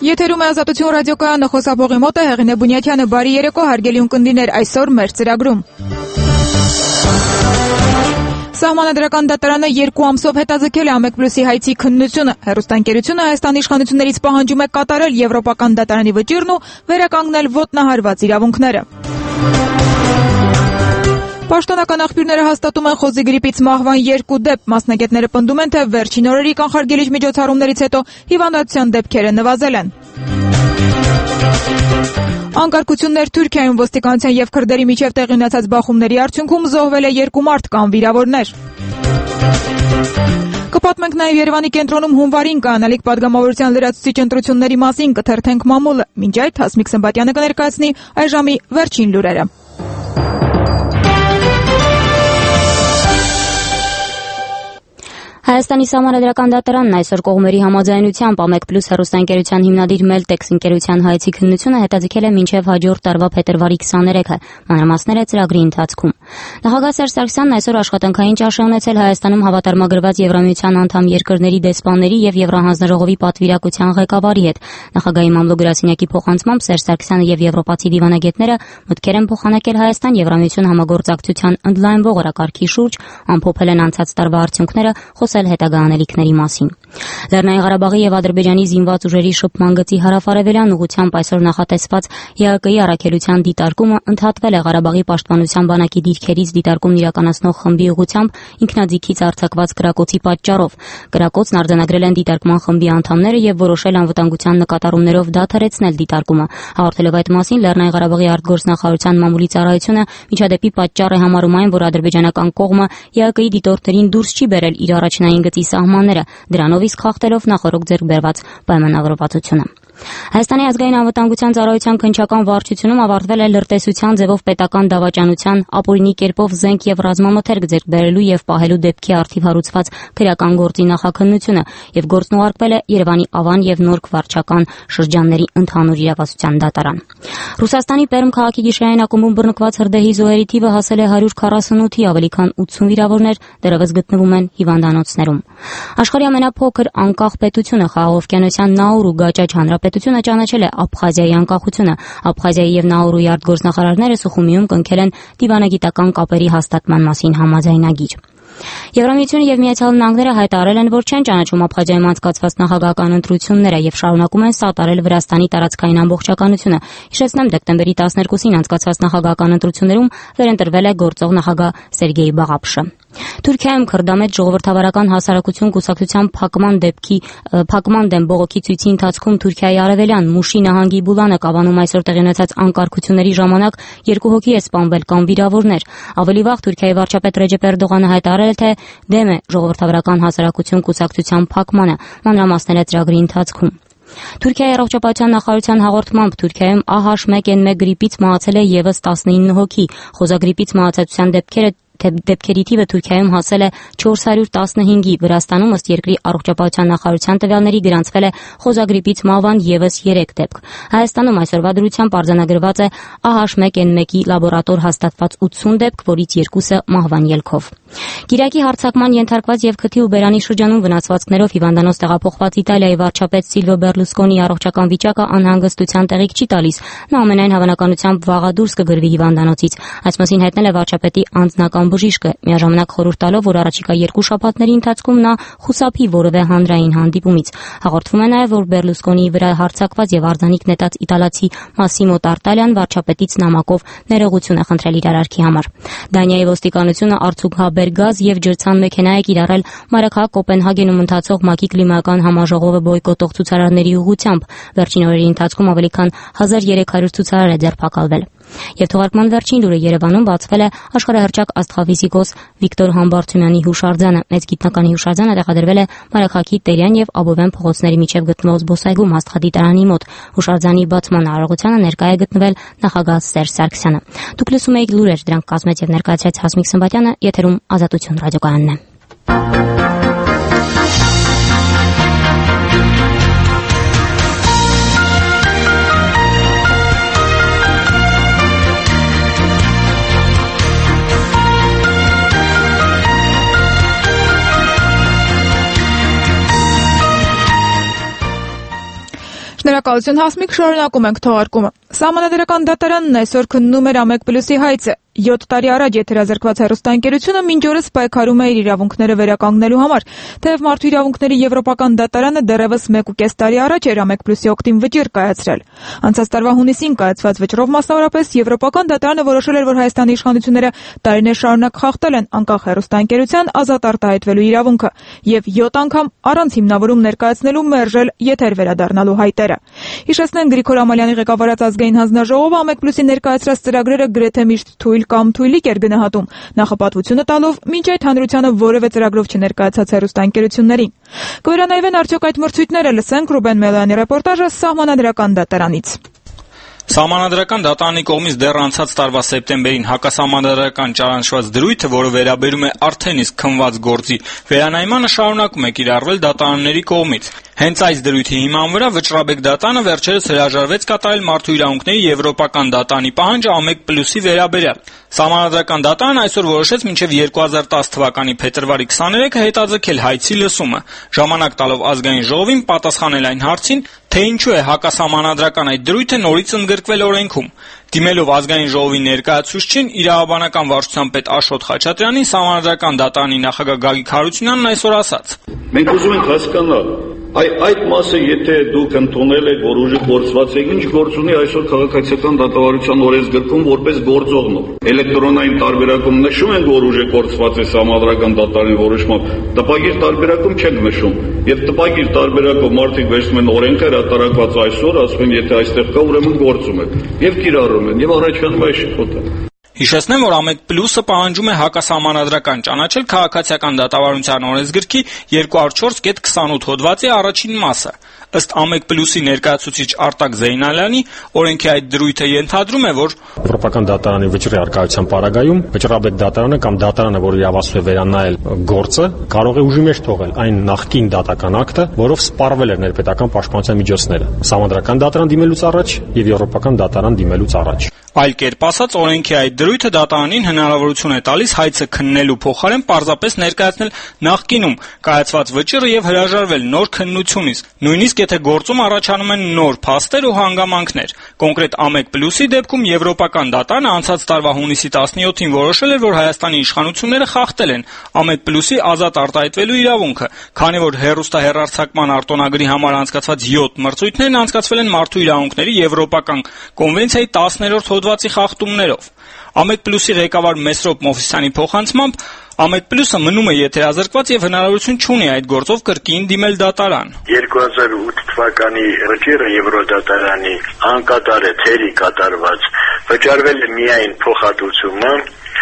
Եթերում է Ազատություն ռադիոկայանը, խոսափողի մոտ է Հեղինե Բունյաթյանը։ Բարի երեկո, հարգելի ունկնդիրներ, այսօր մեր ծրագրում։ Սահմանադրական դատարանը 2 ամսով հետաձգել է ԱՄԵԿ+-ի հայցի քննությունը։ Հեռուստաընկերությունը Հայաստանի իշխանություններից պահանջում է կատարել Եվրոպական դատարանի վճիռն ու վերականգնել ոտնահարված իրավունքները։ Պաշտոնական աղբյուրները հաստատում են խոզի գրիպից մահվան 2 դեպք։ Մասնագետները պնդում են, թե վերջին օրերի կանխարգելիչ միջոցառումներից հետո հիվանդության դեպքերը նվազել են։ Անկարգություններ Թուրքիայում ոստիկանության եւ քրդերի միջև տեղի ունեցած բախումների արդյունքում զոհվել է 2 մարդ կամ վիրավորներ։ Կպատմենք նաև Երևանի կենտրոնում հունվարին կանալիք պատգամավորության լրացուցիչ ընտրությունների մասին, կթերթենք մամուլը։ Մինչ այդ Հասմիկ Սմբատյանը կներկայացնի այժմի վերջին լուրերը։ Հայաստանի Սահմանադրական դատարանն այսօր կողմերի համաձայնությամբ ԱՄԵԿ+ հեռուստաընկերության հիմնադիր Meltex ընկերության հայցի քննությունը հետաձգել է մինչև հաջորդ տարվա փետրվարի 23-ը, մանրամասները ծրագրի ընթացքում։ Նախագահ Սերժ Սարգսյանն այսօր աշխատանքային ճաշ է ունեցել Հայաստանում հավատարմագրված Եվրամիության անդամ երկրների դեսպանների եւ Եվրահանձնաժողովի պատվիրակության ղեկավարի հետ։ Նախագահի մամլո-գրասենյակի փոխանցմամբ Սերժ Սարգսյանը եւ եվրոպացի դիվանագետները մտքեր են փոխանակել Հայաստան-Եվրամիություն համագործակցության ընդլայնվող օրակարգի շուրջ, ամփոփել են անցած տարվա արդյունքները, հետագա անելիքների մասին։ Լեռնային Ղարաբաղի եւ Ադրբեջանի զինված ուժերի շփման գծի հարավարևելյան ուղղությամբ այսօր նախատեսված ԵԱԿ-ի առաքելության դիտարկումը ընդհատվել է Ղարաբաղի պաշտպանության բանակի դիրքերից դիտարկումն իրականացնող խմբի ուղղությամբ ինքնաձիգից արձակված կրակոցի պատճառով։ Կրակոցն արձանագրել են դիտարկման խմբի անդամները եւ որոշել անվտանգության նկատառումներով դադարեցնել դիտարկումը։ Հաղորդելով այդ մասին Լեռնային Ղարաբաղի արտգործնախարարության մամուլի ծառայությունը միջադեպի պատճառ է համարում այն, որ ադրբեջանական կողմը ԵԱԿ-ի դիտորդներին դուրս չի բերել իր առաջնային գծի սահմանները, դրանով իսկ խախտելով նախորդ ձեռք բերված պայմանավորվածությունը։ Հայաստանի ազգային անվտանգության ծառայության քննչական վարչությունում ավարտվել է լրտեսության ձևով պետական դավաճանության, ապօրինի կերպով զենք եւ ռազմամթերք ձեռք բերելու եւ պահելու դեպքի արդիվ հարուցված քրեական գործի նախաքննությունը եւ գործն ուղարկվել է Երևանի Ավան եւ Նորք վարչական շրջանների ընդհանուր իրավասության դատարան։ Ռուսաստանի Պերմ քաղաքի գիշերային ակումբում բռնկված հրդեհի զոհերի թիվը հասել է 148-ի, ավելի քան 80 վիրավորներ դեռևս գտնվում են հիվանդանոցներում։ Աշխարհի ամենափոքր անկախ պետությունը Խաղաղօվկիանոսյան Նաուրու Գաճաճ հանրապետությունը ճանաչել է Աբխազիայի անկախությունը։ Աբխազիայի եւ Նաուրուի արտգործնախարարները Սուխումիում կնքել են դիվանագիտական կապերի հաստատման մասին համաձայնագիր։ Եվրամիությունը եւ Միացյալ Նահանգները հայտարարել են, որ չեն ճանաչում Աբխազիայում անցկացված նախագահական ընտրությունները եւ շարունակում են սատարել Վրաստանի տարածքային ամբողջականությունը։ Հիշեցնեմ, դեկտեմբերի 12-ին անցկացված նախագահական ընտրություններում վերընտրվել է գործող նախագահ Սերգեյ Բաղապշը։ Թուրքիայում քրդամետ ժողովրդավարական հասարակություն կուսակցության փակման դեմ բողոքի ցույցի ընթացքում Թուրքիայի արևելյան Մուշի նահանգի Բուլանը կավանում այսօր տեղի ունեցած անկարգությունների ժամանակ 2 հոգի է սպանվել կամ վիրավորներ։ Ավելի վաղ Թուրքիայի վարչապետ Ռեջեփ Էրդողանը հայտարարել է, թե դեմ է ժողովրդավարական հասարակություն կուսակցության փակմանը, մանրամասները ծրագրի ընթացքում։ Թուրքիայի առողջապահության նախարարության հաղորդմամբ Թուրքիայում AH1N1 գրիպից մահացել է եւս 19 հոգի։ Խոզագրիպից մահացածության դեպքերի թիվը Թուրքիայում հասել է 415-ի, Վրաստանում ըստ երկրի առողջապահության նախարարության տվյալների գրանցվել է խոզագրիպից մահվան եւս 3 դեպք։ Հայաստանում այսօրվա դրությամբ արձանագրված է AH1N1-ի լաբորատոր հաստատված 80 դեպք, որից 2-ը մահվան ելքով։ Կիրակի հարձակման ենթարկված եւ քթի ու բերանի շրջանում վնասվածքներով հիվանդանոց տեղափոխված Իտալիայի վարչապետ Սիլվիո Բերլուսկոնիի առողջական վիճակը անհանգստության տեղիք չի տալիս։ Նա ամենայն հավանականությամբ վաղը դուրս կգրվի հիվանդանոցից։ Այս մասին հայտնել է վարչապետի անձնական բժիշկը, միաժամանակ խորհուրդ տալով, որ առաջիկա 2 շաբաթների ընթացքում նա խուսափի որևէ հանրային հանդիպումից։ Հաղորդվում է նաև, որ Բերլուսկոնիի վրա հարձակված եւ արձանիկ նետած իտալացի Մասիմո Տարտալյան վարչապետից նամակով ներողություն է խնդրել իր արարքի համար։ Դանիայի ոստիկանությունը արցուքահաբեր գազ եւ ջրցան մեքենա է կիրառել մայրաքաղաք Կոպենհագենում ընթացող ՄԱԿ-ի կլիմայական համաժողովը բոյկոտող ցուցարարների ուղղությամբ։ Վերջին օրերի ընթացքում ավելի քան 1300 ցուցարար է ձերբակալվել։ Եվ թողարկման վերջին լուրը Երևանում բացվել է աշխարհահռչակ աստղաֆիզիկոս Վիկտոր Համբարձումյանի հուշարձանը։ Մեծ գիտնականի հուշարձանը տեղադրվել է Մարաքաղաքի Տերյան եւ Աբովյան փողոցների միջև գտնվող զբոսայգում աստղադիտարանի մոտ։ Հուշարձանի բացման արարողությանը ներկայ է գտնվել նախագահ Սերժ Սարգսյանը։ Դուք լսում եք լուրեր, դրանք կազմեց եւ ներկայացրեց Հասմիկ Սմբատյանը, եթերում Ազատություն ռադիոկայանն է։ Շնորհակալություն Հասմիկ, շարունակում ենք թողարկումը։ Սահմանադրական դատարանն այսօր քննում էր ԱՄԵԿ+-ի հայցը։ 7 տարի առաջ եթերազրկված հեռուստաընկերությունը մինչ օրս պայքարում է իր իրավունքները վերականգնելու համար, թեև Մարդու իրավունքների եվրոպական դատարանը դեռևս 1.5 տարի առաջ էր ԱՄԵԿ+-ի օգտին վճիռ կայացրել։ Անցած տարվա հունիսին կայացված վճռով մասնավորապես եվրոպական դատարանը որոշել էր, որ Հայաստանի իշխանությունները տարիներ շարունակ խախտել են անկախ հեռուստաընկերության ազատ արտահայտվելու իրավունքը եւ 7 անգամ առանց հիմնավորում ներկայացնելու մերժել եթեր վերադառնալու հայտերը։ Հիշեցնենք, Գրիգոր Ամալյանի ղեկավարած ազգային հանձնաժողովը ԱՄԵԿ+-ի ներկայացրած ծրագրերը գրեթե միշտ թույլ կամ թույլիկ էր գնահատում, նախապատվությունը տալով մինչ այդ հանրությանը որևէ ծրագրով չներկայացած հեռուստաընկերություններին։ Կվերանայվեն արդյոք այդ մրցույթները, լսենք Ռուբեն Մելոյանի ռեպորտաժը Սահմանադրական դատարանից։ Սահմանադրական դատարանի կողմից դեռ անցած տարվա սեպտեմբերին հակասահմանադրական ճանաչված դրույթը, որը վերաբերում է արդեն իսկ քննված գործի վերանայմանը, շարունակում է կիրառվել դատարանների կողմից։ Հենց այս դրույթի հիման վրա Վճռաբեկ դատանը վերջերս հրաժարվեց կատարել Մարդու իրավունքների եվրոպական դատարանի պահանջը ԱՄԵԿ+-ի վերաբերյալ։ Սահմանադրական դատարանն այսօր որոշեց մինչև 2010 թվականի փետրվարի 23-ը հետաձգել հայցի լսումը, ժամանակ տալով ազգային ժողովին պատասխանել այն հարցին, թե ինչու է հակասահմանադրական այդ դրույթը նորից ընդգրկվել օրենքում։ Դիմելով ազգային ժողովի ներկայացուցչին, իրավաբանական վարչության պետ Աշոտ Խաչատրյանին, Սահմանադրական դատարանի նախագահ Գագիկ Հարությունյանն այսօր ասաց. Մենք ուզում ենք հասկանալ, այդ մասը եթե դուք ընդունել եք, որ ուժը գործված է, ինչ գործ ունի այսօր քաղաքացիական դատավարության օրենսգրքում որպես գործողնոր։ Էլեկտրոնային տարբերակում նշում են, որ ուժը գործված է Սահմանադրական դատարանի որոշմամբ, տպագիր տարբերակում չենք նշում։ Եվ տպագիր տարբերակով մարդիկ վերցնում են օրենքը հրատարակված այսօր, ասում են, եթե այստեղ կա, ուրեմն գործում է։ Եվ կիրառում են, եւ առաջանում է շփոթը։ Հիշեցնեմ, որ ԱՄԵԿ+-ը պահանջում է հակասահմանադրական ճանաչել քաղաքացիական դատավարության օրենսգրքի 204.28 հոդվածի առաջին մասը։ Ըստ ԱՄԵԿ+-ի ներկայացուցիչ Արտակ Զեյնալյանի, օրենքի այդ դրույթը ենթադրում է, որ Եվրոպական դատարանի վճռի առկայության պարագայում Վճռաբեկ դատարանը կամ դատարանը, որը իրավասու է վերանայել գործը, կարող է ուժի մեջ թողել այն նախկին դատական ակտը, որով սպառվել էր ներպետական պաշտպանության միջոցները, Սահմանադրական դատարան դիմելուց առաջ եւ Եվրոպական դատարան դիմելուց առաջ։ Այլ կերպ ասած, օրենքի այդ դրույթը դատարանին հնարավորություն է տալիս հայցը քննելու փոխարեն պարզապես ներկայացնել նախկինում կայացված վճիռը եւ հրաժարվել նոր քննությունից, նույնիսկ եթե գործում առաջանում են նոր փաստեր ու հանգամանքներ։ Կոնկրետ ԱՄԵԿ+-ի դեպքում Եվրոպական դատարանը անցած տարվա հունիսի 17-ին որոշել էր, որ Հայաստանի իշխանությունները խախտել են ԱՄԵԿ+-ի ազատ արտահայտվելու իրավունքը, քանի որ հեռուստահեռարձակման արտոնագրի համար անցկացված 7 մրցույթներն անցկացվել են Մարդու իրավունքների Եվրոպական կոնվենցիայի 10-րդ հոդվածի խախտումներով։ ԱՄԵԿ+-ի ղեկավար Մեսրոպ Մովսիսյանի փոխանցմամբ ԱՄԵԿ+-ը մնում է եթերազրկված եւ հնարավորություն չունի այդ գործով կրկին դիմել դատարան։ 2008 թվականի վճիռը Եվրոդատարանի անկատար է թերի կատարված, վճարվել է միայն փոխհատուցումը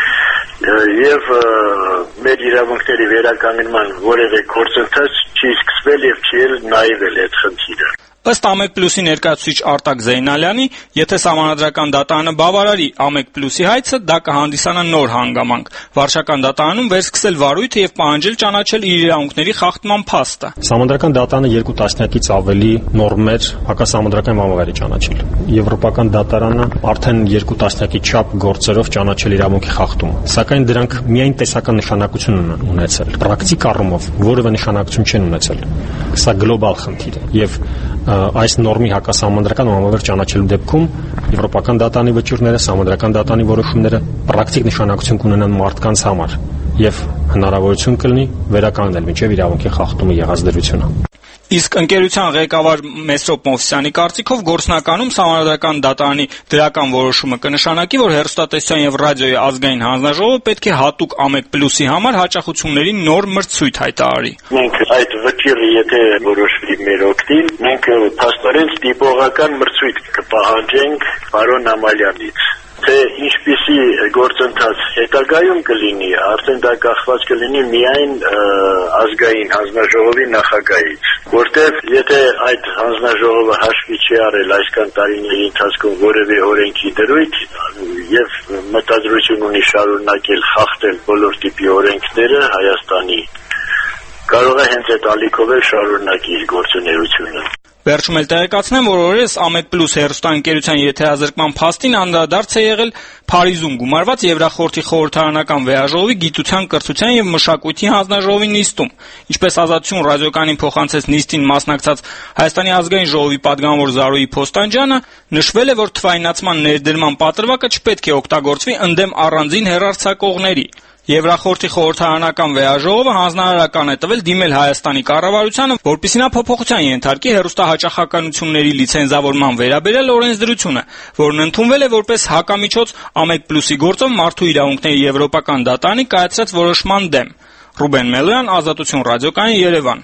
եւ մեր իրավունքների վերականգնման որևէ գործընթաց չի սկսվել եւ չի նայվել այդ խնդիրը։ Ըստ ԱՄԵԿ+-ի ներկայացուցիչ Արտակ Զեյնալյանի, եթե Սահմանադրական դատարանը բավարարի ԱՄԵԿ+-ի հայցը, դա կհանդիսանա նոր հանգամանք։ Վարչական դատարանում վերսկսել վարույթը եւ պահանջել ճանաչել իր իրավունքների խախտման փաստը։ Սահմանադրական դատարանը 2 տասնյակից ավելի նորմեր հակասահմանադրական բանվերի ճանաչել։ Եվրոպական դատարանը արդեն 2 տասնյակի չափ գործերով ճանաչել իրավունքի խախտում։ Սակայն դրանք միայն տեսական նշանակություն են ունեցել։ Պրակտիկ առումով որևէ նշանակություն չեն ունեցել։ Սա գլոբալ խնդիր է եւ այս նորմի հակասահմանադրական բանվեր ճանաչելու դեպքում Եվրոպական դատարանի վճիռները, Սահմանադրական դատարանի որոշումները պրակտիկ նշանակություն կունենան մարդկանց համար եւ հնարավորություն կլինի վերականգնել մինչեւ իրավունքի խախտումը եղած դրությունը։ Իսկ ընկերության ղեկավար Մեսրոպ Մովսիսյանի կարծիքով գործնականում Սահմանադրական դատարանի դրական որոշումը կնշանակի, որ հեռուստատեսության եւ ռադիոյի ազգային հանձնաժողովը պետք է հատուկ ԱՄԵԿ+-ի համար հաճախությունների նոր մրցույթ հայտարարի։ Մենք այդ վճիռը եթե որոշվի մեր օգտին, մենք փաստորեն ստիպողական մրցույթ կպահանջենք պարոն Ամալյանից։ Թե ինչպիսի գործընթաց հետագայում կլինի, արդեն դա կախված կլինի միայն ազգային հանձնաժողովի նախագահից, որտեղ եթե այդ հանձնաժողովը հաշվի չի առել այսքան տարիների ընթացքում որևէ օրենքի դրույթ եւ մտադրություն ունի շարունակել խախտել բոլոր տիպի օրենքները Հայաստանի, կարող է հենց այդ ալիքով էլ շարունակի իր գործունեությունը։ Վերջում էլ տեղեկացնեմ, որ օրերս AMEC+ հեռուստաընկերության եթերազրկման փաստին անդրադարձ է եղել Փարիզում գումարված Եվրախորհրդի խորհրդարանական վեաժողովի գիտության, կրթության եւ մշակույթի հանձնաժողովի նիստում։ Ինչպես Ազատություն ռադիոկայանին փոխանցեց նիստին մասնակցած Հայաստանի ազգային ժողովի падգամավոր Զարուհի Փոստանջյանը, նշվել է, որ թվայնացման ներդրման պատրվակը չպետք է օգտագործվի ընդդեմ առանձին հեռարձակողների։ Եվրախորհրդի խորհրդարանական վեաժողովը հանձնարարական է տվել դիմել Հայաստանի կառավարությանը, որպեսզի նա փոփոխության ենթարկի հեռուստահաճախականությունների լիցենզավորման վերաբերյալ օրենսդրությունը, որն ընդունվել է որպես հակամիջոց AMEC+-ի գործով մարդու իրավունքների եվրոպական դատարանի կայացրած որոշման դեմ։ Ռուբեն Մելոյան, Ազատություն ռադիոկայան, Երևան։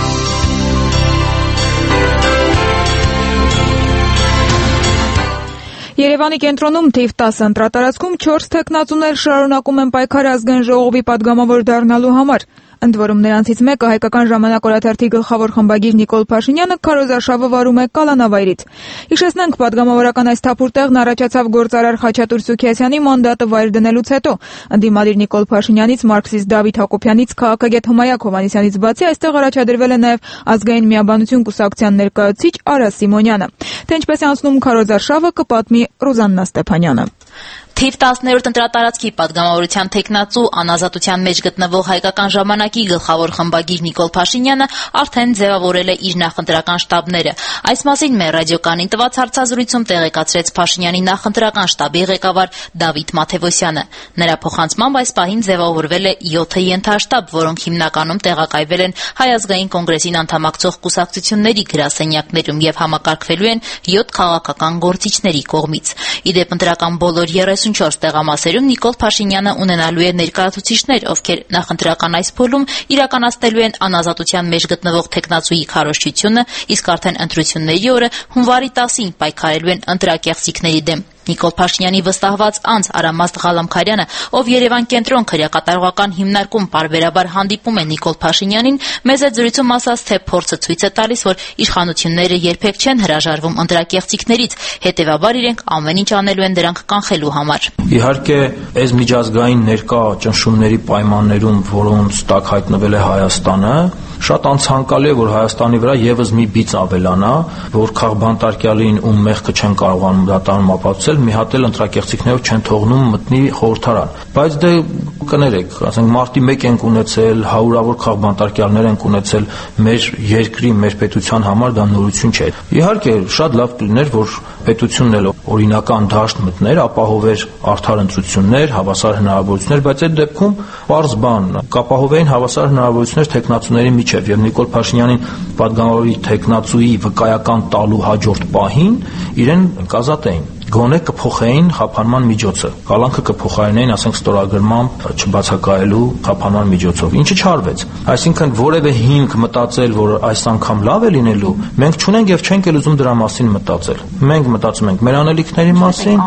Երևանի կենտրոնում թիվ 10 ընտրատարածքում 4 թեկնածուներ շարունակում են պայքարը ազգային ժողովի падգամավոր դառնալու համար։ Ընդ որում նրանցից մեկը հայկական ժամանակ օրաթերթի գլխավոր խմբագիր Նիկոլ Փաշինյանը քարոզարշավը վարում է Կալանավայրից։ Հիշեցնենք, падգամավորական այս թափուր տեղն առաջացավ գործարար Խաչատուր Սուքիասյանի մանդատը վայր դնելուց հետո։ Ընդդիմադիր Նիկոլ Փաշինյանից, մարքսիստ Դավիթ Հակոբյանից, քաղաքագետ Հմայակ Հովհաննիսյանից բացի այստեղ առաջադրվել է նաև Ազգային միաբանություն կուսակցության ներկայացուցիչ Արա Սիմոնյանը։ Թե ինչպես է անցնում քարոզարշավը, կպատմի Ռուզաննա Ստեփանյանը։ Թիվ 10-րդ ընտրատարածքի падգամավորության թեկնածու անազատության մեջ գտնվող հայկական ժամանակի գլխավոր խմբագիր Նիկոլ Փաշինյանը արդեն ձևավորել է իր նախընտրական շտաբները։ Այս մասին մեր ռադիոկայանին տված հարցազրույցում տեղեկացրեց Փաշինյանի նախընտրական շտաբի ղեկավար Դավիթ Մաթևոսյանը։ Նրա փոխանցմամբ այս պահին ձևավորվել է 7 ենթաշտաբ, որոնք հիմնականում տեղակայվել են Հայ ազգային կոնգրեսին անդամակցող կուսակցությունների գրասենյակներում եւ համակարգվելու են 7 քաղաքական գործիչների կողմից։ Իդեպ ընտրական բոլոր 34 տեղամասերում Նիկոլ Փաշինյանը ունենալու է ներկայացուցիչներ, ովքեր նախընտրական այս փուլում իրականացնելու են անազատության մեջ գտնվող թեկնածուի քարոզչությունը, իսկ արդեն ընտրությունների օրը հունվարի 10-ին պայքարելու են ընտրակեղծիքների դեմ։ Նիկոլ Փաշինյանի վստահված անձ Արամաստ Ղալամքարյանը, ով Երևան կենտրոն քրեակատարողական հիմնարկում պարբերաբար հանդիպում է Նիկոլ Փաշինյանին, մեծ է զրույցում ասաց, թե փորձը ցույց է տալիս, որ իշխանությունները երբեք չեն հրաժարվում ընտրակեղծիքներից, հետևաբար իրենք ամեն ինչ անելու են դրանք կանխելու համար։ Իհարկե, այս միջազգային ներկա ճնշումների պայմաններում, որոնց տակ հայտնվել է Հայաստանը, շատ անցանկալի է, որ Հայաստանի վրա եւս մի բիծ ավելանա, որ քաղբանտարկյալին ում մեղքը չեն կարողանում դատարանում ապացուցել, մի հատ էլ ընտրակեղծիքներով չեն թողնում մտնի խորհրդարան։ Բայց դե կներեք, ասենք մարտի 1 ենք ունեցել, հարյուրավոր քաղբանտարկյալներ ենք ունեցել մեր երկրի, մեր պետության համար, դա նորություն չէ։ Իհարկե, շատ լավ կլիներ, որ պետությունն էլ օրինական դաշտ մտներ, ապահովեր արդար ընտրություններ, հավասար հնարավորություններ, բայց այդ դեպքում պարզ բան, կապահովեին հավասար հնարավորություններ թեկնածուների միջև եւ Նիկոլ Փաշինյանին падգամավորի թեկնածուի վկայական տալու հաջորդ պահին իրեն կազատեին։ Գոնե կփոխեին խափանման միջոցը, կալանքը կփոխարինեին, ասենք ստորագրմամբ չբացակայելու խափանման միջոցով, ինչը չարվեց։ Այսինքն որևէ հիմք մտածել, որ այս անգամ լավ է լինելու, մենք չունենք եւ չենք էլ ուզում դրա մասին մտածել։ Մենք մտածում ենք մեր անելիքների մասին,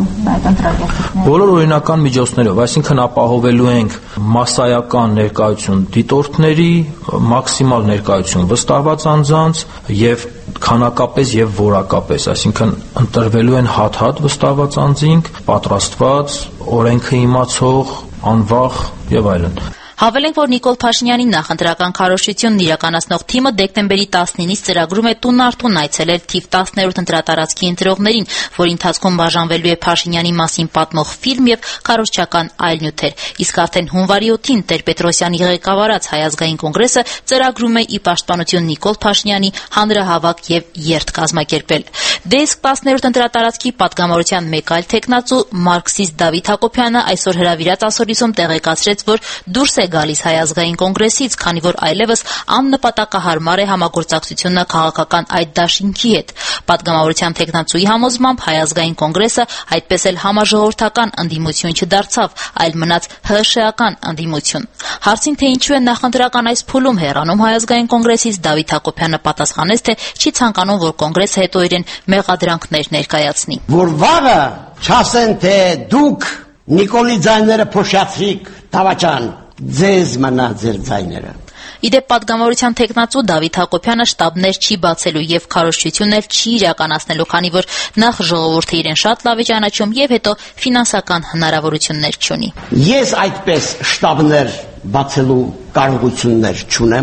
բոլոր օրինական միջոցներով, այսինքն ապահովելու ենք մասսայական ներկայություն դիտորդների, մաքսիմալ ներկայություն վստահված անձանց եւ քանակապես եւ որակապես, այսինքն ընտրվելու են հատ-հատ վստահված անձինք, պատրաստված, օրենքը իմացող, անվախ եւ այլն։ Հավելենք, որ Նիկոլ Փաշինյանի նախընտրական քարոզչությունն իրականացնող թիմը դեկտեմբերի 19-ից ծրագրում է տուն առ տուն այցելել թիվ 10-րդ ընտրատարածքի ընտրողներին, որի ընթացքում բաժանվելու է Փաշինյանի մասին պատմող ֆիլմ եւ քարոզչական այլ նյութեր։ Իսկ արդեն հունվարի 7-ին Տեր-Պետրոսյանի ղեկավարած Հայ ազգային կոնգրեսը ծրագրում է ի պաշտպանություն Նիկոլ Փաշինյանի հանրահավաք եւ երթ կազմակերպել։ Դե իսկ 10-րդ ընտրատարածքի падգամավորության մեկ այլ թեկնածու մարքսիստ Դավիթ Հակոբյանը այսօր հրավիրած ասորիսում տեղեկացրեց, որ դուրս է գալիս Հայ ազգային կոնգրեսից, քանի որ այլևս աննպատակահարմար է համագործակցությունը քաղաքական այդ դաշինքի հետ։ Падգամավորության թեկնածուի համոզմամբ Հայ ազգային կոնգրեսը այդպես էլ համաժողովրդական ընդդիմություն չդարձավ, այլ մնաց ՀՇ-ական ընդդիմություն։ Հարցին, թե ինչու է նախընտրական այս փուլում հեռանում Հայ ազգային կոնգրեսից, Դավիթ Հակոբյանը պատասխանեց, թե չի ցանկանում, որ կոնգրեսը հետո իրեն մեղադրանքներ ներկայացնի։ Որ վաղը չասեն, թե դուք Նիկոլի ձայները փոշացրիք, Թավաճան, ձեզ մնա ձեր ձայները։ Իդեպ падգամավորության թեկնածու Դավիթ Հակոբյանը շտաբներ չի բացելու եւ քարոզչություններ չի իրականացնելու, քանի որ նախ ժողովուրդը իրեն շատ լավ է ճանաչում եւ հետո ֆինանսական հնարավորություններ չունի։ Ես այդպես շտաբներ բացելու կարողություններ չունեմ